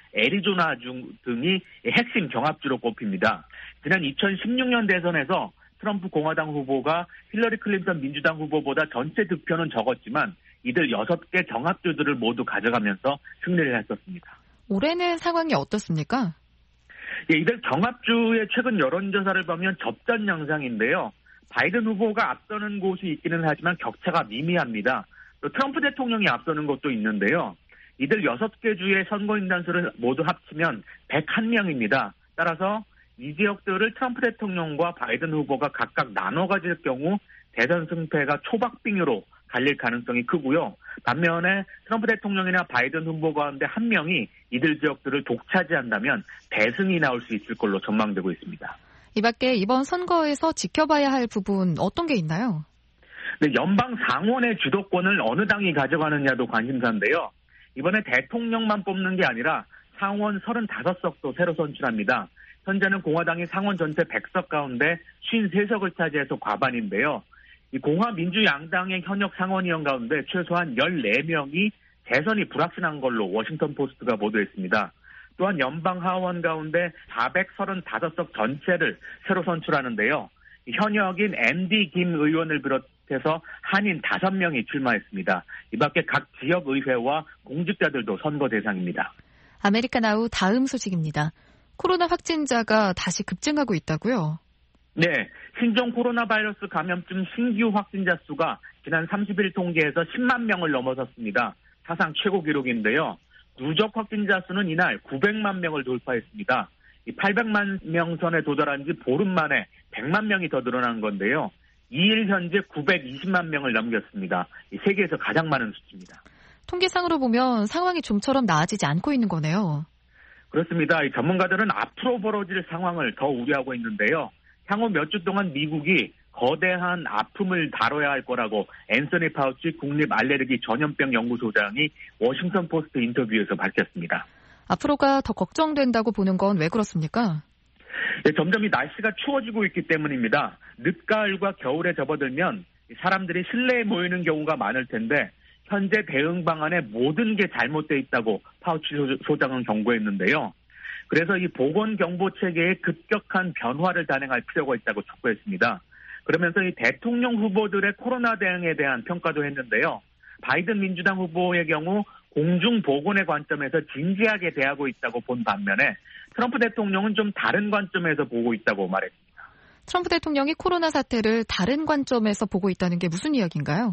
Speaker 5: 애리조나주 등이 핵심 경합주로 꼽힙니다. 지난 이천십육 년 대선에서 트럼프 공화당 후보가 힐러리 클린턴 민주당 후보보다 전체 득표는 적었지만 이들 여섯 개 경합주들을 모두 가져가면서 승리를 했었습니다.
Speaker 3: 올해는 상황이 어떻습니까?
Speaker 5: 예, 이들 경합주의 최근 여론조사를 보면 접전 양상인데요. 바이든 후보가 앞서는 곳이 있기는 하지만 격차가 미미합니다. 또 트럼프 대통령이 앞서는 것도 있는데요. 이들 여섯 개 주의 선거인단 수를 모두 합치면 백일 명입니다. 따라서 이 지역들을 트럼프 대통령과 바이든 후보가 각각 나눠 가질 경우 대선 승패가 초박빙으로 갈릴 가능성이 크고요. 반면에 트럼프 대통령이나 바이든 후보 가운데 한 명이 이들 지역들을 독차지한다면 대승이 나올 수 있을 걸로 전망되고 있습니다.
Speaker 3: 이 밖에 이번 선거에서 지켜봐야 할 부분 어떤 게 있나요?
Speaker 5: 네, 연방 상원의 주도권을 어느 당이 가져가느냐도 관심사인데요. 이번에 대통령만 뽑는 게 아니라 상원 서른다섯 석도 새로 선출합니다. 현재는 공화당이 상원 전체 백 석 가운데 오십삼 석을 차지해서 과반인데요. 이 공화 민주 양당의 현역 상원의원 가운데 최소한 열네 명이 대선이 불확실한 걸로 워싱턴 포스트가 보도했습니다. 또한 연방 하원 가운데 사백삼십오 석 전체를 새로 선출하는데요. 현역인 앤디 김 의원을 비롯해서 한인 다섯 명이 출마했습니다. 이 밖에 각 지역의회와 공직자들도 선거 대상입니다.
Speaker 3: 아메리카나우 다음 소식입니다. 코로나 확진자가 다시 급증하고 있다고요?
Speaker 5: 네, 신종 코로나 바이러스 감염증 신규 확진자 수가 지난 삼십 일 통계에서 십만 명을 넘어섰습니다. 사상 최고 기록인데요. 누적 확진자 수는 이날 구백만 명을 돌파했습니다. 이 팔백만 명 선에 도달한 지 보름 만에 백만 명이 더 늘어난 건데요. 이 일 현재 구백이십만 명을 넘겼습니다. 이 세계에서 가장 많은 수치입니다.
Speaker 3: 통계상으로 보면 상황이 좀처럼 나아지지 않고 있는 거네요.
Speaker 5: 그렇습니다. 이 전문가들은 앞으로 벌어질 상황을 더 우려하고 있는데요. 향후 몇 주 동안 미국이 거대한 아픔을 다뤄야 할 거라고 앤서니 파우치 국립 알레르기 전염병 연구소장이 워싱턴 포스트 인터뷰에서 밝혔습니다.
Speaker 3: 앞으로가 더 걱정된다고 보는 건 왜 그렇습니까?
Speaker 5: 네, 점점 이 날씨가 추워지고 있기 때문입니다. 늦가을과 겨울에 접어들면 사람들이 실내에 모이는 경우가 많을 텐데 현재 대응 방안에 모든 게 잘못돼 있다고 파우치 소장은 경고했는데요. 그래서 이 보건경보 체계의 급격한 변화를 단행할 필요가 있다고 촉구했습니다. 그러면서 이 대통령 후보들의 코로나 대응에 대한 평가도 했는데요. 바이든 민주당 후보의 경우 공중보건의 관점에서 진지하게 대하고 있다고 본 반면에 트럼프 대통령은 좀 다른 관점에서 보고 있다고 말했습니다.
Speaker 3: 트럼프 대통령이 코로나 사태를 다른 관점에서 보고 있다는 게 무슨 이야기인가요?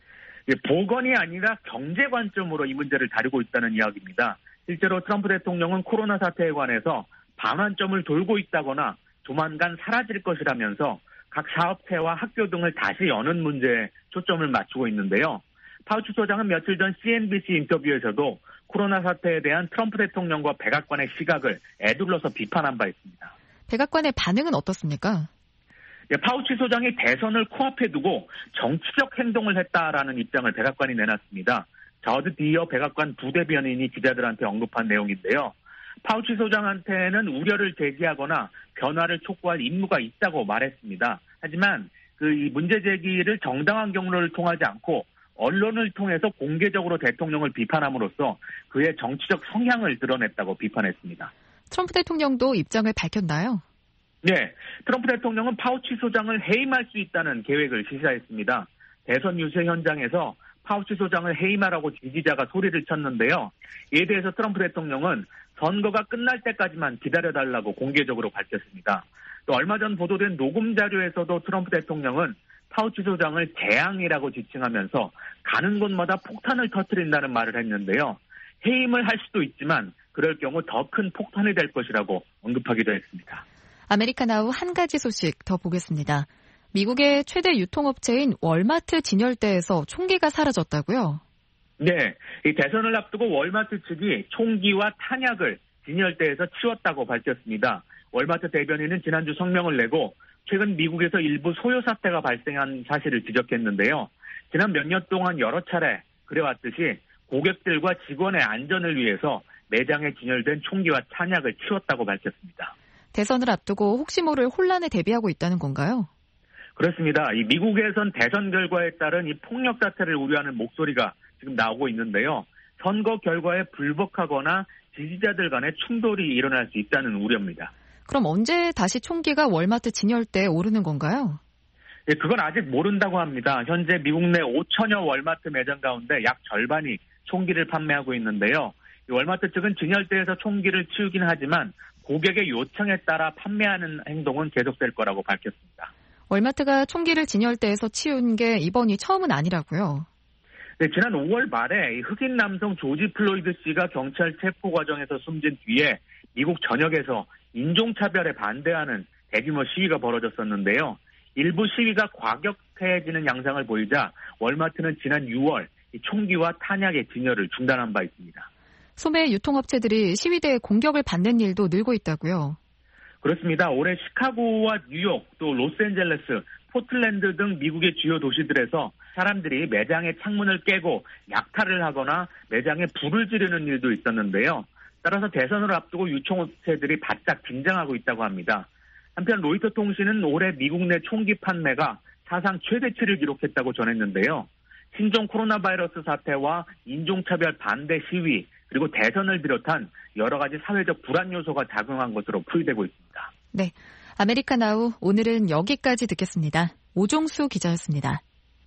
Speaker 5: 보건이 아니라 경제 관점으로 이 문제를 다루고 있다는 이야기입니다. 실제로 트럼프 대통령은 코로나 사태에 관해서 반환점을 돌고 있다거나 조만간 사라질 것이라면서 각 사업체와 학교 등을 다시 여는 문제에 초점을 맞추고 있는데요. 파우치 소장은 며칠 전 씨엔비씨 인터뷰에서도 코로나 사태에 대한 트럼프 대통령과 백악관의 시각을 에둘러서 비판한 바 있습니다.
Speaker 3: 백악관의 반응은 어떻습니까?
Speaker 5: 예, 파우치 소장이 대선을 코앞에 두고 정치적 행동을 했다라는 입장을 백악관이 내놨습니다. 저드 디어 백악관 부대변인이 기자들한테 언급한 내용인데요. 파우치 소장한테는 우려를 제기하거나 변화를 촉구할 임무가 있다고 말했습니다. 하지만 그 이 문제 제기를 정당한 경로를 통하지 않고 언론을 통해서 공개적으로 대통령을 비판함으로써 그의 정치적 성향을 드러냈다고 비판했습니다.
Speaker 3: 트럼프 대통령도 입장을 밝혔나요?
Speaker 5: 네, 트럼프 대통령은 파우치 소장을 해임할 수 있다는 계획을 시사했습니다. 대선 유세 현장에서 파우치 소장을 해임하라고 지지자가 소리를 쳤는데요. 이에 대해서 트럼프 대통령은 선거가 끝날 때까지만 기다려달라고 공개적으로 밝혔습니다. 또 얼마 전 보도된 녹음 자료에서도 트럼프 대통령은 파우치 소장을 재앙이라고 지칭하면서 가는 곳마다 폭탄을 터뜨린다는 말을 했는데요. 해임을 할 수도 있지만 그럴 경우 더 큰 폭탄이 될 것이라고 언급하기도 했습니다.
Speaker 3: 아메리카나우 한 가지 소식 더 보겠습니다. 미국의 최대 유통업체인 월마트 진열대에서 총기가 사라졌다고요?
Speaker 5: 네, 이 대선을 앞두고 월마트 측이 총기와 탄약을 진열대에서 치웠다고 밝혔습니다. 월마트 대변인은 지난주 성명을 내고 최근 미국에서 일부 소요 사태가 발생한 사실을 지적했는데요. 지난 몇 년 동안 여러 차례 그래왔듯이 고객들과 직원의 안전을 위해서 매장에 진열된 총기와 탄약을 치웠다고 밝혔습니다.
Speaker 3: 대선을 앞두고 혹시 모를 혼란에 대비하고 있다는 건가요?
Speaker 5: 그렇습니다. 이 미국에선 대선 결과에 따른 이 폭력 사태를 우려하는 목소리가 지금 나오고 있는데요. 선거 결과에 불복하거나 지지자들 간의 충돌이 일어날 수 있다는 우려입니다.
Speaker 3: 그럼 언제 다시 총기가 월마트 진열대에 오르는 건가요?
Speaker 5: 예, 그건 아직 모른다고 합니다. 현재 미국 내 오천여 월마트 매장 가운데 약 절반이 총기를 판매하고 있는데요. 월마트 측은 진열대에서 총기를 치우긴 하지만 고객의 요청에 따라 판매하는 행동은 계속될 거라고 밝혔습니다.
Speaker 3: 월마트가 총기를 진열대에서 치운 게 이번이 처음은 아니라고요?
Speaker 5: 네, 지난 오월 말에 흑인 남성 조지 플로이드 씨가 경찰 체포 과정에서 숨진 뒤에 미국 전역에서 인종차별에 반대하는 대규모 시위가 벌어졌었는데요. 일부 시위가 과격해지는 양상을 보이자 월마트는 지난 유월 총기와 탄약의 진열을 중단한 바 있습니다.
Speaker 3: 소매 유통업체들이 시위대의 공격을 받는 일도 늘고 있다고요?
Speaker 5: 그렇습니다. 올해 시카고와 뉴욕, 또 로스앤젤레스, 포틀랜드 등 미국의 주요 도시들에서 사람들이 매장의 창문을 깨고 약탈을 하거나 매장에 불을 지르는 일도 있었는데요. 따라서 대선을 앞두고 유통업체들이 바짝 긴장하고 있다고 합니다. 한편 로이터 통신은 올해 미국 내 총기 판매가 사상 최대치를 기록했다고 전했는데요. 신종 코로나 바이러스 사태와 인종차별 반대 시위, 그리고 대선을 비롯한 여러 가지 사회적 불안 요소가 작용한 것으로 풀이되고 있습니다.
Speaker 3: 네, 아메리카나우 오늘은 여기까지 듣겠습니다. 오종수 기자였습니다.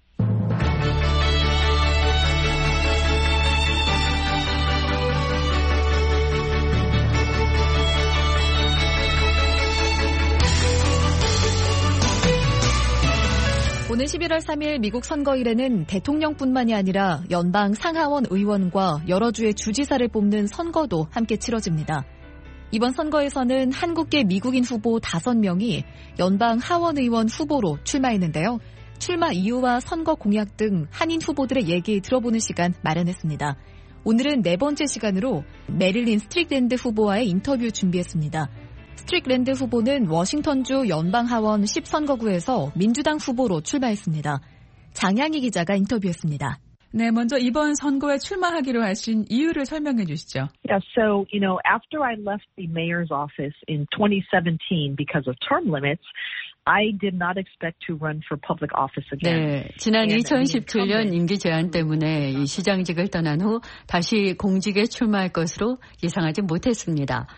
Speaker 3: 오늘 십일월 삼일 미국 선거일에는 대통령뿐만이 아니라 연방 상하원 의원과 여러 주의 주지사를 뽑는 선거도 함께 치러집니다. 이번 선거에서는 한국계 미국인 후보 다섯 명이 연방 하원 의원 후보로 출마했는데요. 출마 이유와 선거 공약 등 한인 후보들의 얘기 들어보는 시간 마련했습니다. 오늘은 네 번째 시간으로 메릴린 스트릭랜드 후보와의 인터뷰 준비했습니다. 스트릭랜드 후보는 워싱턴주 연방하원 십 선거구에서 민주당 후보로 출마했습니다. 장양희 기자가 인터뷰했습니다.
Speaker 6: 네, 먼저 이번 선거에 출마하기로 하신 이유를 설명해 주시죠.
Speaker 7: Yeah, so, you know, after I left the mayor's office in twenty seventeen because of term limits, I did not expect to run for public office again.
Speaker 8: 네, 지난 이천십칠 년 임기 제한 때문에 이 시장직을 떠난 후 다시 공직에 출마할 것으로 예상하지 못했습니다.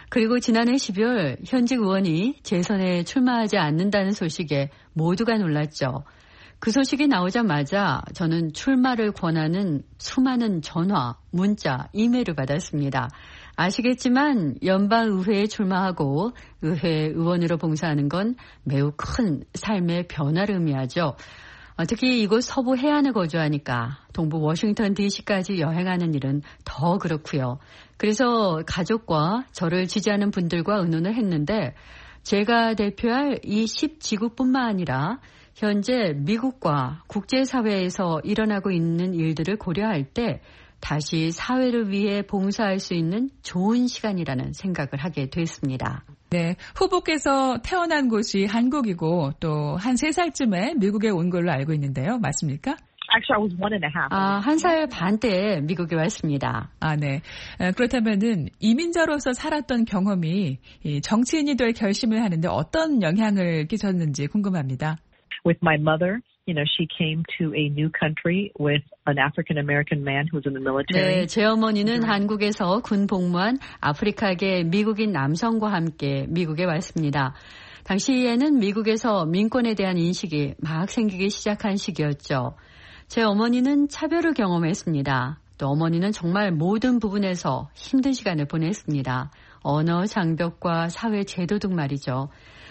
Speaker 8: 그리고 지난해 십이월 현직 의원이 재선에 출마하지 않는다는 소식에 모두가 놀랐죠. 그 소식이 나오자마자 저는 출마를 권하는 수많은 전화, 문자, 이메일을 받았습니다. 아시겠지만 연방의회에 출마하고 의회 의원으로 봉사하는 건 매우 큰 삶의 변화를 의미하죠. 특히 이곳 서부 해안에 거주하니까 동부 워싱턴 디씨까지 여행하는 일은 더 그렇고요. 그래서 가족과 저를 지지하는 분들과 의논을 했는데 제가 대표할 이 십 지구뿐만 아니라 현재 미국과 국제사회에서 일어나고 있는 일들을 고려할 때 다시 사회를 위해 봉사할 수 있는 좋은 시간이라는 생각을 하게 됐습니다.
Speaker 6: 네, 후보께서 태어난 곳이 한국이고 또 한 세 살쯤에 미국에 온 걸로 알고 있는데요. 맞습니까?
Speaker 7: Actually, I was one and a half.
Speaker 8: 아, 한 살 반 때 미국에 왔습니다.
Speaker 6: 아, 네. 그렇다면은 이민자로서 살았던 경험이 정치인이 될 결심을 하는데 어떤 영향을 끼쳤는지 궁금합니다.
Speaker 7: With my mother, you know, she came to a new country with an African American man who was in the military.
Speaker 8: 네, 제 어머니는 한국에서 군 복무한 아프리카계 미국인 남성과 함께 미국에 왔습니다. 당시에는 미국에서 민권에 대한 인식이 막 생기기 시작한 시기였죠. 제 어머니는 차별을 경험했습니다. 또 어머니는 정말 모든 부분에서 힘든 시간을 보냈습니다. 언어 장벽과 사회 제도 등 말이죠.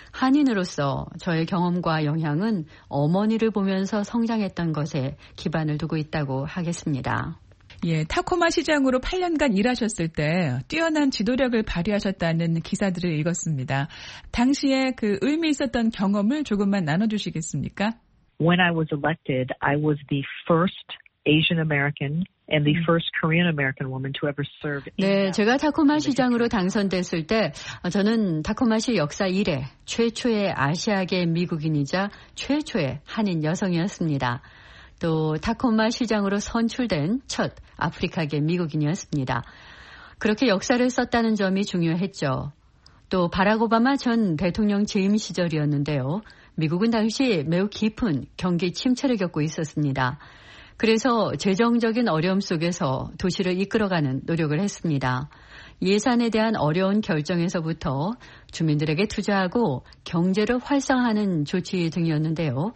Speaker 8: 한인으로서 저의 경험과 영향은 어머니를 보면서 성장했던 것에 기반을 두고 있다고 하겠습니다.
Speaker 6: 예, 타코마 시장으로 팔 년간 일하셨을 때 뛰어난 지도력을 발휘하셨다는 기사들을 읽었습니다. 당시에 그 의미 있었던 경험을 조금만 나눠주시겠습니까?
Speaker 7: When I was elected, I was the first Asian American and the first Korean American woman to ever serve.
Speaker 8: 네, 제가 타코마 시장으로 당선됐을 때 저는 타코마시 역사 이래 최초의 아시아계 미국인이자 최초의 한인 여성이었습니다. 또 타코마 시장으로 선출된 첫 아프리카계 미국인이었습니다. 그렇게 역사를 썼다는 점이 중요했죠. 또 바락 오바마 전 대통령 재임 시절이었는데요. 미국은 당시 매우 깊은 경기 침체를 겪고 있었습니다. 그래서 재정적인 어려움 속에서 도시를 이끌어가는 노력을 했습니다. 예산에 대한 어려운 결정에서부터 주민들에게 투자하고 경제를 활성화하는 조치 등이었는데요.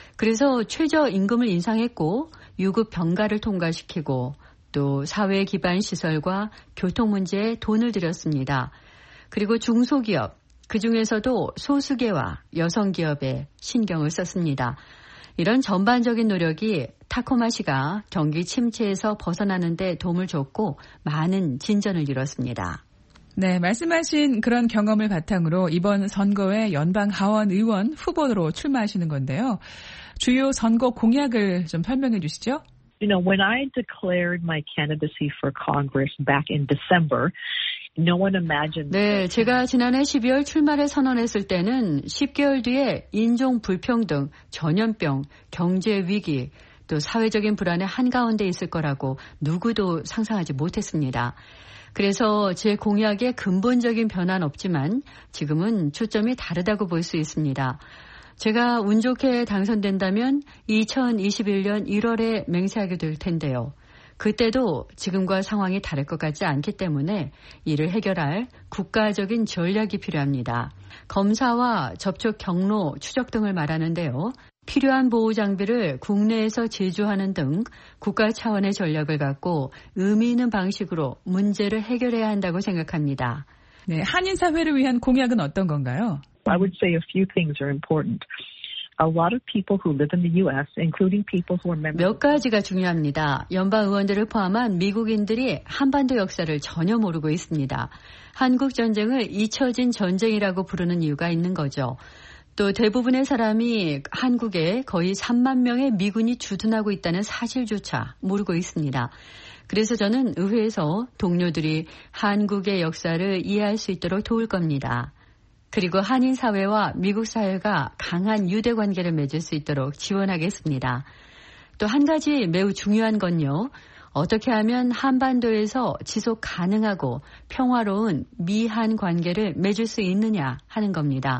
Speaker 8: 그래서 최저임금을 인상했고 유급 병가를 통과시키고 또 사회 기반 시설과 교통 문제에 돈을 들였습니다. 그리고 중소기업, 그중에서도 소수계와 여성기업에 신경을 썼습니다. 이런 전반적인 노력이 타코마시가 경기 침체에서 벗어나는 데 도움을 줬고 많은 진전을 이뤘습니다.
Speaker 6: 네, 말씀하신 그런 경험을 바탕으로 이번 선거에 연방 하원 의원 후보로 출마하시는 건데요. 주요 선거 공약을 좀 설명해 주시죠.
Speaker 7: You know, when I declared my candidacy for Congress back in December, no one imagined.
Speaker 8: 네, 제가 지난해 십이월 출마를 선언했을 때는 십 개월 뒤에 인종 불평등, 전염병, 경제 위기, 또 사회적인 불안의 한가운데 있을 거라고 누구도 상상하지 못했습니다. 그래서 제 공약에 근본적인 변화는 없지만 지금은 초점이 다르다고 볼 수 있습니다. 제가 운 좋게 당선된다면 이천이십일 년 일월에 맹세하게 될 텐데요. 그때도 지금과 상황이 다를 것 같지 않기 때문에 이를 해결할 국가적인 전략이 필요합니다. 검사와 접촉 경로 추적 등을 말하는데요. 필요한 보호 장비를 국내에서 제조하는 등 국가 차원의 전략을 갖고 의미 있는 방식으로 문제를 해결해야 한다고 생각합니다.
Speaker 6: 네, 한인 사회를 위한 공약은 어떤 건가요?
Speaker 7: I would say a few things are important. A lot of people who live in the U S, including people who are members.
Speaker 8: 몇 가지가 중요합니다. 연방 의원들을 포함한 미국인들이 한반도 역사를 전혀 모르고 있습니다. 한국 전쟁을 잊혀진 전쟁이라고 부르는 이유가 있는 거죠. 또 대부분의 사람이 한국에 거의 삼만 명의 미군이 주둔하고 있다는 사실조차 모르고 있습니다. 그래서 저는 의회에서 동료들이 한국의 역사를 이해할 수 있도록 도울 겁니다. 그리고 한인 사회와 미국 사회가 강한 유대 관계를 맺을 수 있도록 지원하겠습니다. 또 한 가지 매우 중요한 건요. 어떻게 하면 한반도에서 지속 가능하고 평화로운 미한 관계를 맺을 수 있느냐 하는 겁니다.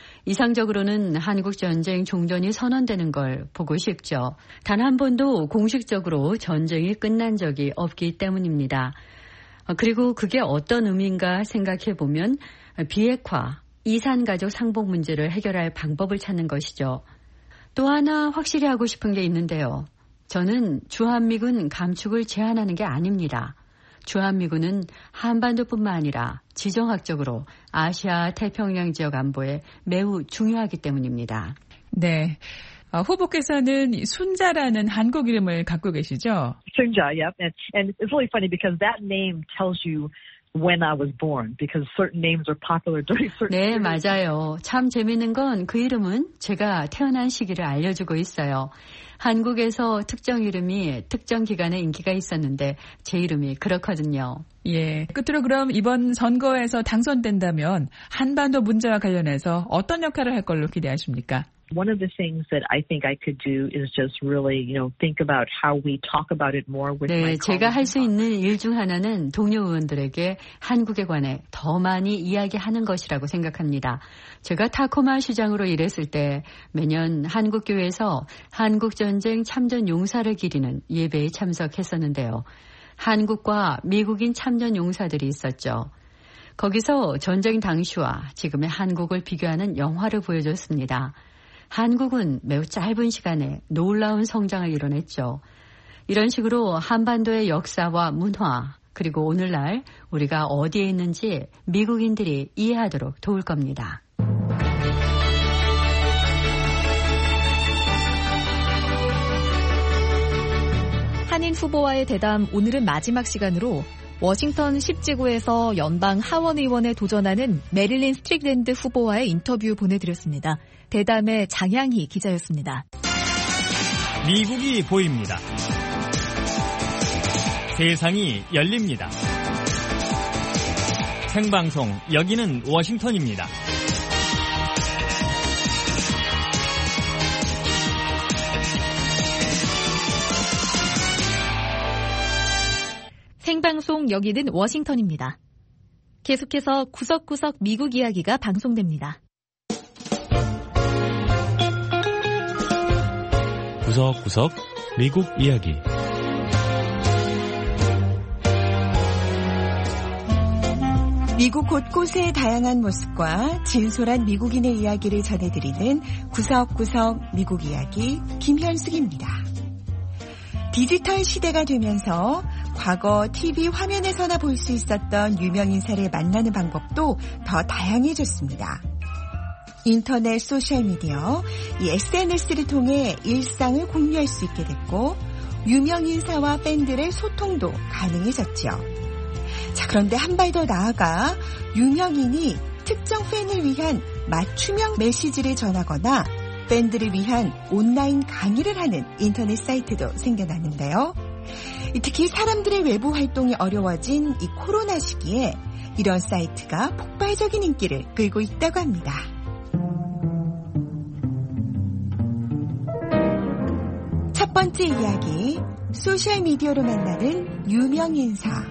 Speaker 8: 이상적으로는 한국 전쟁 종전이 선언되는 걸 보고 싶죠. 단 한 번도 공식적으로 전쟁이 끝난 적이 없기 때문입니다. 그리고 그게 어떤 의미인가 생각해 보면 비핵화, 이산가족 상봉 문제를 해결할 방법을 찾는 것이죠. 또 하나 확실히 하고 싶은 게 있는데요. 저는 주한미군 감축을 제안하는 게 아닙니다. 주한미군은 한반도뿐만 아니라 지정학적으로 아시아 태평양 지역 안보에 매우 중요하기 때문입니다.
Speaker 6: 네. 어, 후보께서는 순자라는 한국 이름을 갖고 계시죠?
Speaker 7: Sunja, yep. And, and it's really funny because that name tells you when I was born because certain names are popular during certain
Speaker 8: 네,
Speaker 7: periods.
Speaker 8: 맞아요. 참 재미있는 건 그 이름은 제가 태어난 시기를 알려주고 있어요. 한국에서 특정 이름이 특정 기간에 인기가 있었는데 제 이름이 그렇거든요.
Speaker 6: 예. 끝으로 그럼 이번 선거에서 당선된다면 한반도 문제와 관련해서 어떤 역할을 할 걸로 기대하십니까?
Speaker 7: One of the things that I think I could do is just really, you know, think about how we talk about it more with
Speaker 8: 네,
Speaker 7: my colleagues.
Speaker 8: 제가 할 수 있는 일 중 하나는 동료 의원들에게 한국에 관해 더 많이 이야기하는 것이라고 생각합니다. 제가 타코마 시장으로 일했을 때 매년 한국교회에서 한국전쟁 참전 용사를 기리는 예배에 참석했었는데요. 한국과 미국인 참전 용사들이 있었죠. 거기서 전쟁 당시와 지금의 한국을 비교하는 영화를 보여줬습니다. 한국은 매우 짧은 시간에 놀라운 성장을 이뤄냈죠. 이런 식으로 한반도의 역사와 문화, 그리고 오늘날 우리가 어디에 있는지 미국인들이 이해하도록 도울 겁니다.
Speaker 3: 한인 후보와의 대담 오늘은 마지막 시간으로 워싱턴 십 지구에서 연방 하원 의원에 도전하는 메릴린 스트릭랜드 후보와의 인터뷰 보내드렸습니다. 대담의 장향희 기자였습니다.
Speaker 2: 미국이 보입니다. 세상이 열립니다. 생방송 여기는 워싱턴입니다.
Speaker 3: 생방송 여기는 워싱턴입니다. 계속해서 구석구석 미국 이야기가 방송됩니다.
Speaker 9: 구석구석 미국 이야기.
Speaker 10: 미국 곳곳의 다양한 모습과 진솔한 미국인의 이야기를 전해드리는 구석구석 미국 이야기 김현숙입니다. 디지털 시대가 되면서 과거 티비 화면에서나 볼 수 있었던 유명 인사를 만나는 방법도 더 다양해졌습니다. 인터넷, 소셜미디어, 이 에스엔에스를 통해 일상을 공유할 수 있게 됐고 유명 인사와 팬들의 소통도 가능해졌죠. 자, 그런데 한 발 더 나아가 유명인이 특정 팬을 위한 맞춤형 메시지를 전하거나 팬들을 위한 온라인 강의를 하는 인터넷 사이트도 생겨났는데요. 특히 사람들의 외부 활동이 어려워진 이 코로나 시기에 이런 사이트가 폭발적인 인기를 끌고 있다고 합니다. 첫 번째 이야기, 소셜미디어로 만나는 유명 인사.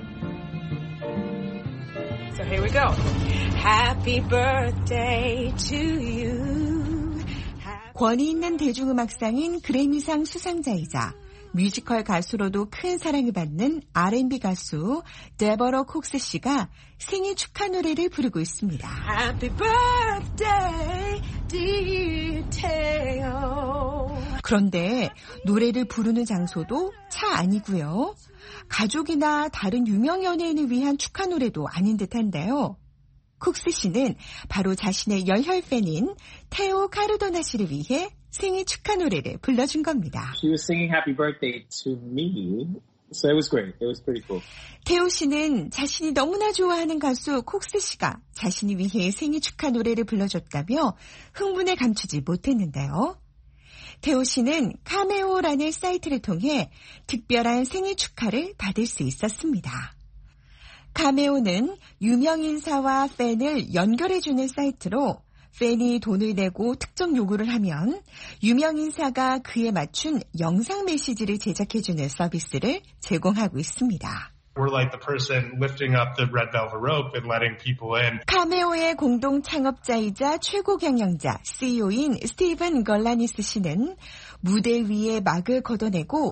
Speaker 11: So here we go. Happy birthday to you.
Speaker 10: 권위 있는 대중음악상인 그래미상 수상자이자 뮤지컬 가수로도 큰 사랑을 받는 알앤비 가수 데버러 콕스 씨가 생일 축하 노래를 부르고 있습니다.
Speaker 11: Happy birthday, dear Teo.
Speaker 10: 그런데 노래를 부르는 장소도 차 아니고요. 가족이나 다른 유명 연예인을 위한 축하 노래도 아닌 듯한데요. 콕스 씨는 바로 자신의 열혈 팬인 테오 카르도나 씨를 위해 생일 축하 노래를 불러준 겁니다.
Speaker 12: She was singing happy birthday to me, so it was great. It was pretty cool.
Speaker 10: 테오 씨는 자신이 너무나 좋아하는 가수 콕스 씨가 자신이 위해 생일 축하 노래를 불러줬다며 흥분을 감추지 못했는데요. 테오 씨는 카메오라는 사이트를 통해 특별한 생일 축하를 받을 수 있었습니다. 카메오는 유명 인사와 팬을 연결해주는 사이트로 팬이 돈을 내고 특정 요구를 하면 유명 인사가 그에 맞춘 영상 메시지를 제작해주는 서비스를 제공하고 있습니다.
Speaker 13: We're like the person lifting up the red velvet rope and letting people in.
Speaker 10: 카메오의 공동 창업자이자 최고 경영자 씨이오인 스티븐 걸라니스 씨는 무대 위에 막을 걷어내고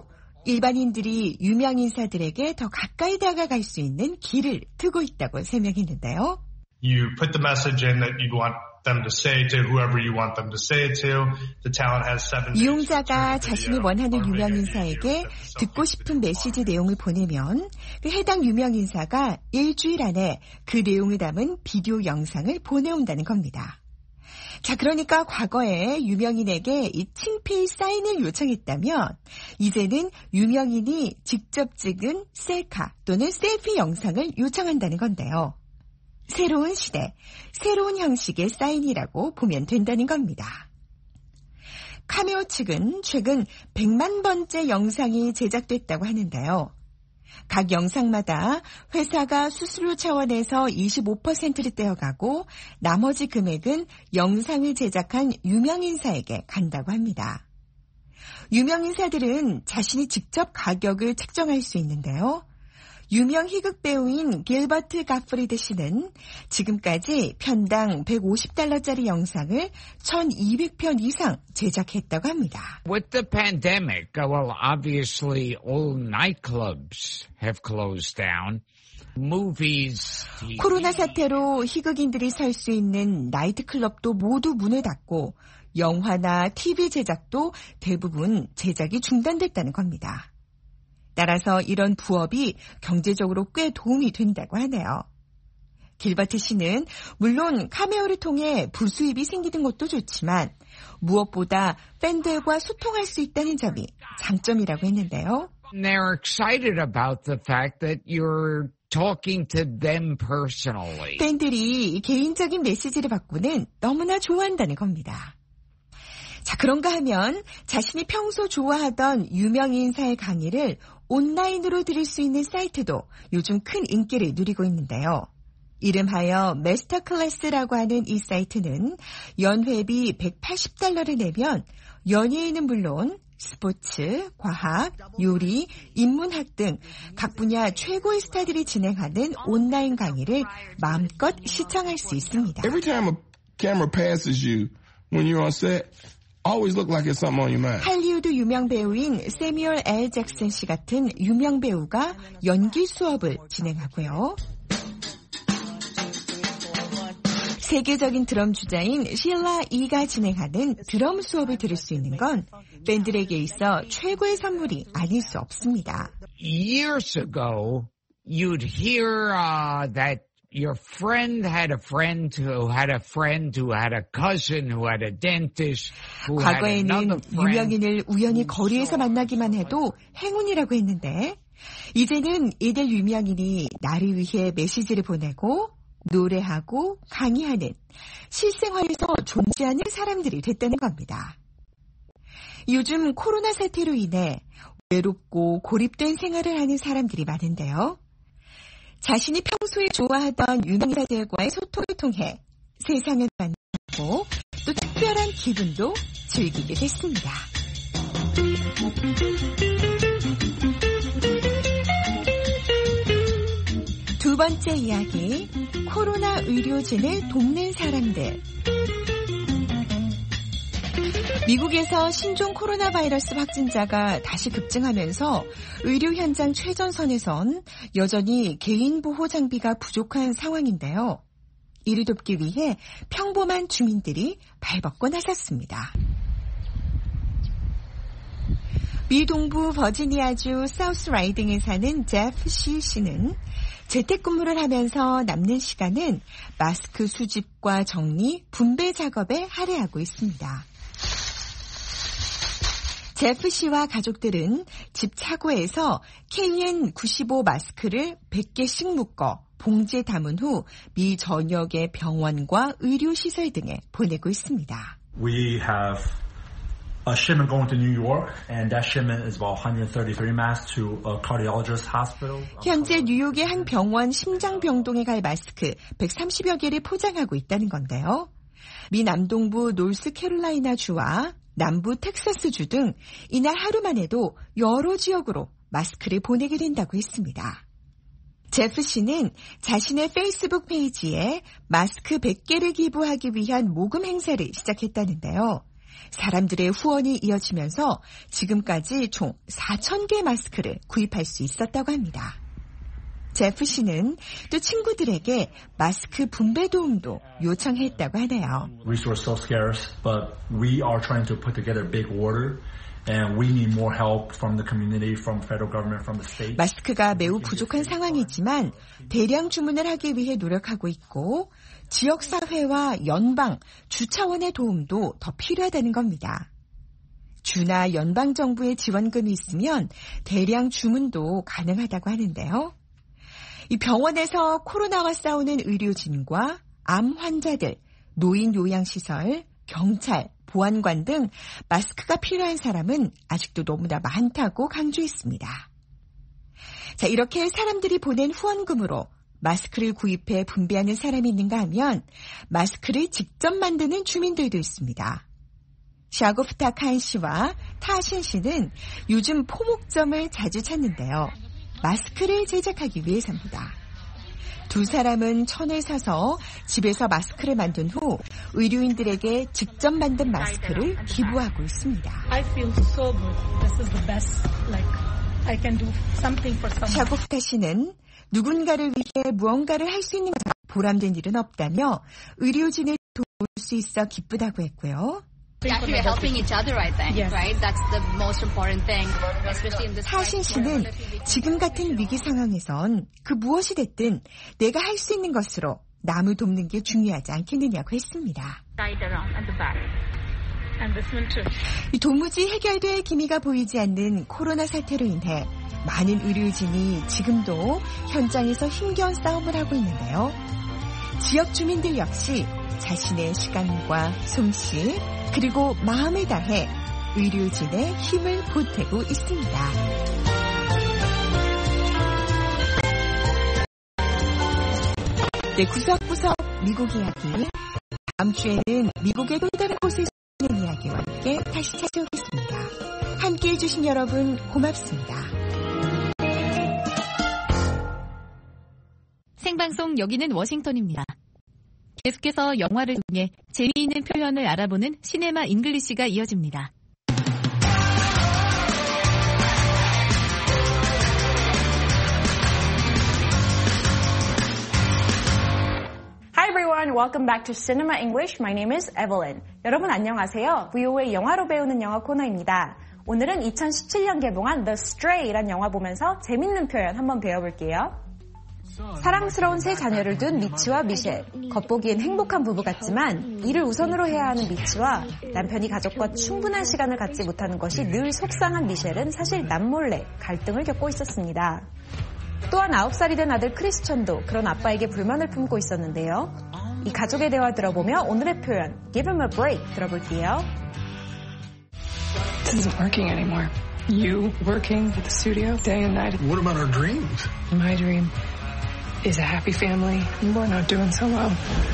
Speaker 10: 일반인들이 유명 인사들에게 더 가까이 다가갈 수 있는 길을 트고 있다고 설명했는데요.
Speaker 13: You put the message in that you'd want them to say to whoever you want them to say it to. The talent has seven days.
Speaker 10: 이용자가 자신이 원하는 유명 인사에게 듣고 싶은 메시지 내용을 보내면 그 해당 유명 인사가 일주일 안에 그 내용을 담은 비디오 영상을 보내온다는 겁니다. 자, 그러니까 과거에 유명인에게 이 친필 사인을 요청했다면 이제는 유명인이 직접 찍은 셀카 또는 셀피 영상을 요청한다는 건데요. 새로운 시대, 새로운 형식의 사인이라고 보면 된다는 겁니다. 카메오 측은 최근 백만 번째 영상이 제작됐다고 하는데요. 각 영상마다 회사가 수수료 차원에서 이십오 퍼센트를 떼어가고 나머지 금액은 영상을 제작한 유명인사에게 간다고 합니다. 유명인사들은 자신이 직접 가격을 책정할 수 있는데요. 유명 희극 배우인 길버트 가프리드 씨는 지금까지 편당 백오십 달러짜리 영상을 천이백 편 이상 제작했다고 합니다.
Speaker 14: With the pandemic, well, obviously all nightclubs have closed down. Movies.
Speaker 10: 코로나 사태로 희극인들이 설 수 있는 나이트클럽도 모두 문을 닫고 영화나 티비 제작도 대부분 제작이 중단됐다는 겁니다. 따라서 이런 부업이 경제적으로 꽤 도움이 된다고 하네요. 길버트 씨는 물론 카메오를 통해 부수입이 생기는 것도 좋지만 무엇보다 팬들과 소통할 수 있다는 점이 장점이라고 했는데요.
Speaker 14: They're excited about the fact that you're talking to them personally.
Speaker 10: 팬들이 개인적인 메시지를 받고는 너무나 좋아한다는 겁니다. 자, 그런가 하면 자신이 평소 좋아하던 유명 인사의 강의를 온라인으로 들을 수 있는 사이트도 요즘 큰 인기를 누리고 있는데요. 이름하여 마스터 클래스라고 하는 이 사이트는 연회비 백팔십 달러를 내면 연예인은 물론 스포츠, 과학, 요리, 인문학 등 각 분야 최고의 스타들이 진행하는 온라인 강의를 마음껏 시청할 수 있습니다.
Speaker 15: Every time a camera passes you when you're on set, always look like it's something on your mind.
Speaker 10: 할리우드 유명 배우인 세뮤얼 엘 잭슨 씨 같은 유명 배우가 연기 수업을 진행하고요. 세계적인 드럼 주자인 실라 이가 진행하는 드럼 수업을 들을 수 있는 건 팬들에게 있어 최고의 선물이 아닐 수 없습니다.
Speaker 14: Years ago, you'd hear uh, that your friend had a friend who had a friend who had a cousin who had a dentist who had another friend.
Speaker 10: 과거에는 유명인을 우연히 거리에서 만나기만 해도 행운이라고 했는데 이제는 이들 유명인이 나를 위해 메시지를 보내고 노래하고 강의하는 실생활에서 존재하는 사람들이 됐다는 겁니다. 요즘 코로나 사태로 인해 외롭고 고립된 생활을 하는 사람들이 많은데요. 자신이 평소에 좋아하던 유명인사들과의 소통을 통해 세상을 만나고 또 특별한 기분도 즐기게 됐습니다. 두 번째 이야기, 코로나 의료진을 돕는 사람들. 미국에서 신종 코로나 바이러스 확진자가 다시 급증하면서 의료 현장 최전선에선 여전히 개인 보호 장비가 부족한 상황인데요. 이를 돕기 위해 평범한 주민들이 발벗고 나섰습니다. 미 동부 버지니아주 사우스 라이딩에 사는 제프 시 씨는 재택근무를 하면서 남는 시간은 마스크 수집과 정리, 분배 작업에 할애하고 있습니다. 제프 씨와 가족들은 집 차고에서 케이엔 구십오 마스크를 백 개씩 묶어 봉지에 담은 후 미 전역의 병원과 의료시설 등에 보내고 있습니다.
Speaker 16: We have a shipment going to New York, and that shipment is about one hundred thirty-three masks to a cardiologist hospital.
Speaker 10: 현재 뉴욕의 한 병원 심장병동에 갈 마스크 백삼십여 개를 포장하고 있다는 건데요. 미 남동부 노스캐롤라이나 주와 남부 텍사스주 등 이날 하루만 해도 여러 지역으로 마스크를 보내게 된다고 했습니다. 제프 씨는 자신의 페이스북 페이지에 마스크 백 개를 기부하기 위한 모금 행사를 시작했다는데요. 사람들의 후원이 이어지면서 지금까지 총 사천 개 마스크를 구입할 수 있었다고 합니다. 제프 씨는 또 친구들에게 마스크 분배 도움도 요청했다고 하네요.
Speaker 16: Resources so scarce, but we are trying to put together a big order. And we need more help from the community, from federal government, from the state.
Speaker 10: 마스크가 매우 부족한 상황이지만 대량 주문을 하기 위해 노력하고 있고 지역사회와 연방, 주 차원의 도움도 더 필요하다는 겁니다. 주나 연방정부의 지원금이 있으면 대량 주문도 가능하다고 하는데요. 이 병원에서 코로나와 싸우는 의료진과 암 환자들, 노인 요양시설, 경찰, 보안관 등 마스크가 필요한 사람은 아직도 너무나 많다고 강조했습니다. 자, 이렇게 사람들이 보낸 후원금으로 마스크를 구입해 분배하는 사람이 있는가 하면 마스크를 직접 만드는 주민들도 있습니다. 샤고프타 칸 씨와 타신 씨는 요즘 포목점을 자주 찾는데요. 마스크를 제작하기 위해서입니다. 두 사람은 천을 사서 집에서 마스크를 만든 후 의료인들에게 직접 만든 마스크를 기부하고 있습니다.
Speaker 17: I feel so good. This is the best. Like I can do something for someone.
Speaker 10: 샤고프타 씨는 누군가를 위해 무언가를 할 수 있는 보람된 일은 없다며 의료진을 도울 수 있어 기쁘다고 했고요.
Speaker 18: Actually helping each other, I think, yes. Right? That's the most important thing, especially in this.
Speaker 10: 타신 씨는 지금 같은 위기 상황에선 그 무엇이 됐든 내가 할 수 있는 것으로 남을 돕는 게 중요하지 않겠느냐고 했습니다. 도무지 해결될 기미가 보이지 않는 코로나 사태로 인해 많은 의료진이 지금도 현장에서 힘겨운 싸움을 하고 있는데요. 지역 주민들 역시 자신의 시간과 솜씨 그리고 마음을 다해 의료진의 힘을 보태고 있습니다. 네, 구석구석 미국 이야기. 다음 주에는 미국의 또 다른 곳에서 있는 이야기와 함께 다시 찾아오겠습니다. 함께해 주신 여러분 고맙습니다.
Speaker 3: 생방송 여기는 워싱턴입니다. 계속해서 영화를 통해 재미있는 표현을 알아보는 시네마 잉글리시가 이어집니다.
Speaker 19: Hi everyone, welcome back to Cinema English. My name is Evelyn. 여러분 안녕하세요. 브이오에이 영화로 배우는 영어 코너입니다. 오늘은 이천십칠 년 개봉한 The Stray라는 영화 보면서 재밌는 표현 한번 배워볼게요. 사랑스러운 세 자녀를 둔 미치와 미셸. 겉보기엔 행복한 부부 같지만 일을 우선으로 해야 하는 미치와 남편이 가족과 충분한 시간을 갖지 못하는 것이 늘 속상한 미셸은 사실 남몰래 갈등을 겪고 있었습니다. 또한 아홉 살이 된 아들 크리스천도 그런 아빠에게 불만을 품고 있었는데요. 이 가족의 대화 들어보며 오늘의 표현 Give him a break 들어볼게요.
Speaker 20: This isn't working anymore. You working at the studio day and night.
Speaker 21: What about our dreams?
Speaker 20: My dream is a happy family. We're not doing so well.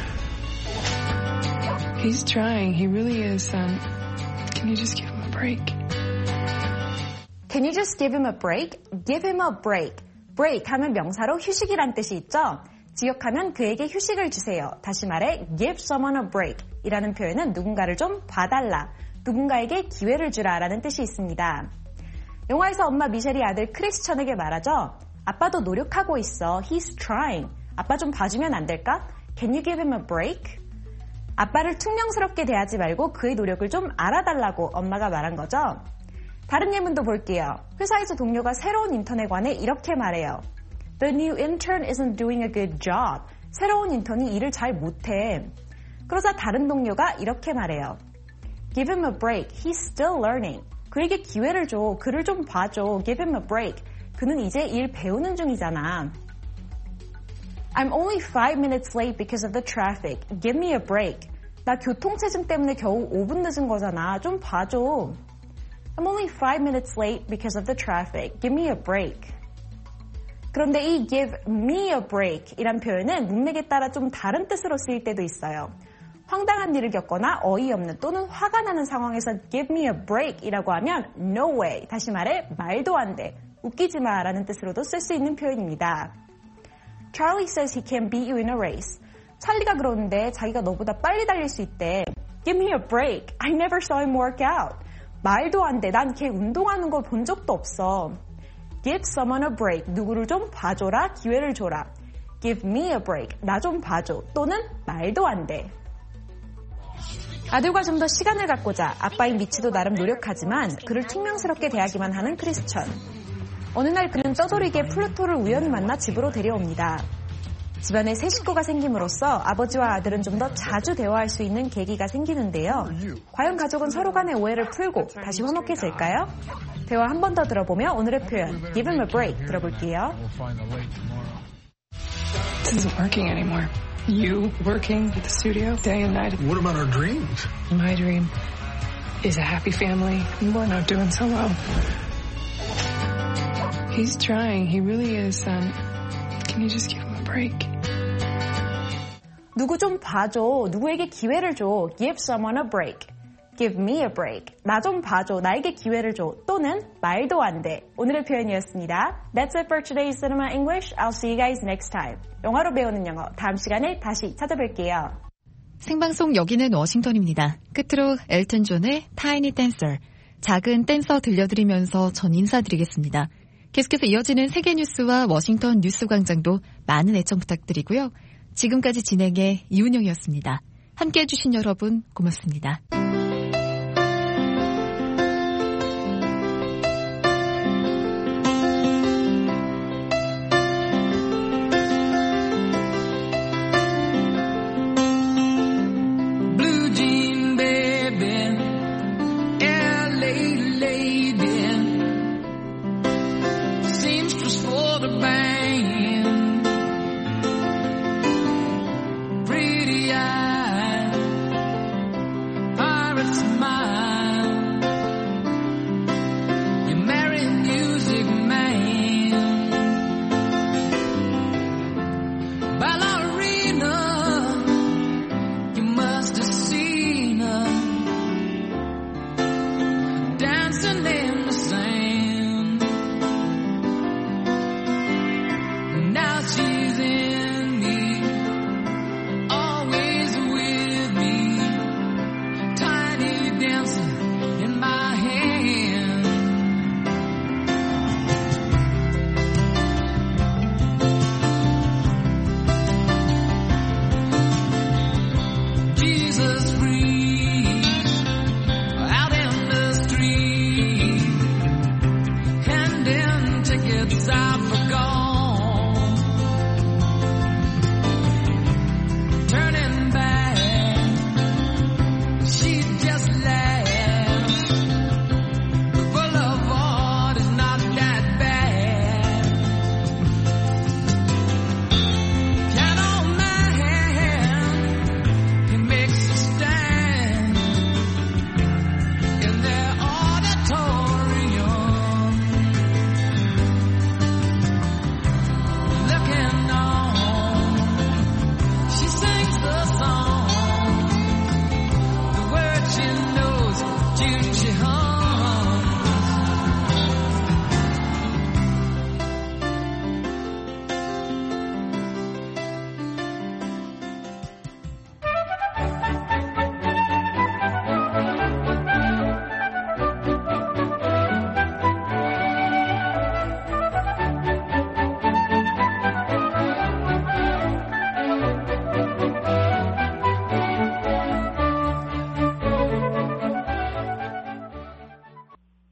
Speaker 20: He's trying. He really is. Um, can you just give him a break?
Speaker 19: Can you just give him a break? Give him a break. break 하면 명사로 휴식이란 뜻이 있죠. 지역하면 그에게 휴식을 주세요. 다시 말해 give someone a break 이라는 표현은 누군가를 좀 봐달라, 누군가에게 기회를 주라 라는 뜻이 있습니다. 영화에서 엄마 미셸이 아들 크리스천에게 말하죠. 아빠도 노력하고 있어. He's trying. 아빠 좀 봐주면 안 될까? Can you give him a break? 아빠를 퉁명스럽게 대하지 말고 그의 노력을 좀 알아달라고 엄마가 말한 거죠. 다른 예문도 볼게요. 회사에서 동료가 새로운 인턴에 관해 이렇게 말해요. The new intern isn't doing a good job. 새로운 인턴이 일을 잘 못해. 그러자 다른 동료가 이렇게 말해요. Give him a break. He's still learning. 그에게 기회를 줘. 그를 좀 봐줘. Give him a break. 그는 이제 일 배우는 중이잖아. I'm only five minutes late because of the traffic. Give me a break. 나 교통체증 때문에 겨우 오 분 늦은 거잖아. 좀 봐줘. I'm only five minutes late because of the traffic. Give me a break. 그런데 이 give me a break 이란 표현은 문맥에 따라 좀 다른 뜻으로 쓰일 때도 있어요. 황당한 일을 겪거나 어이없는 또는 화가 나는 상황에서 give me a break 이라고 하면 no way, 다시 말해 말도 안 돼, 웃기지 마 라는 뜻으로도 쓸 수 있는 표현입니다. Charlie says he can beat you in a race. 찰리가 그러는데 자기가 너보다 빨리 달릴 수 있대. Give me a break. I never saw him work out. 말도 안 돼. 난 걔 운동하는 걸 본 적도 없어. Give someone a break. 누구를 좀 봐줘라. 기회를 줘라. Give me a break. 나 좀 봐줘. 또는 말도 안 돼. 아들과 좀 더 시간을 갖고자 아빠인 미치도 나름 노력하지만 그를 퉁명스럽게 대하기만 하는 크리스천. 어느 날 그는 떠돌이게 플루토를 우연히 만나 집으로 데려옵니다. 집안에 새 식구가 생김으로써 아버지와 아들은 좀 더 자주 대화할 수 있는 계기가 생기는데요. 과연 가족은 서로 간의 오해를 풀고 다시 화목해질까요? 대화 한 번 더 들어보며 오늘의 표현 Give him a break 들어볼게요.
Speaker 20: This isn't working anymore. You working at the studio day and night.
Speaker 21: What about our dreams?
Speaker 20: My dream is a happy family, and we're not doing so well. He's trying. He really is, son. Can you just give him a break?
Speaker 19: 누구 좀 봐줘. 누구에게 기회를 줘. Give someone a break. Give me a break. 나 좀 봐줘. 나에게 기회를 줘. 또는 말도 안 돼. 오늘의 표현이었습니다. That's it for today's Cinema English. I'll see you guys next time. 영화로 배우는 영어 다음 시간에 다시 찾아뵐게요.
Speaker 3: 생방송 여기는 워싱턴입니다. 끝으로 엘튼 존의 Tiny Dancer, 작은 댄서 들려드리면서 전 인사드리겠습니다. 계속해서 이어지는 세계 뉴스와 워싱턴 뉴스 광장도 많은 애청 부탁드리고요. 지금까지 진행의 이은영이었습니다. 함께해 주신 여러분 고맙습니다.
Speaker 11: Dancing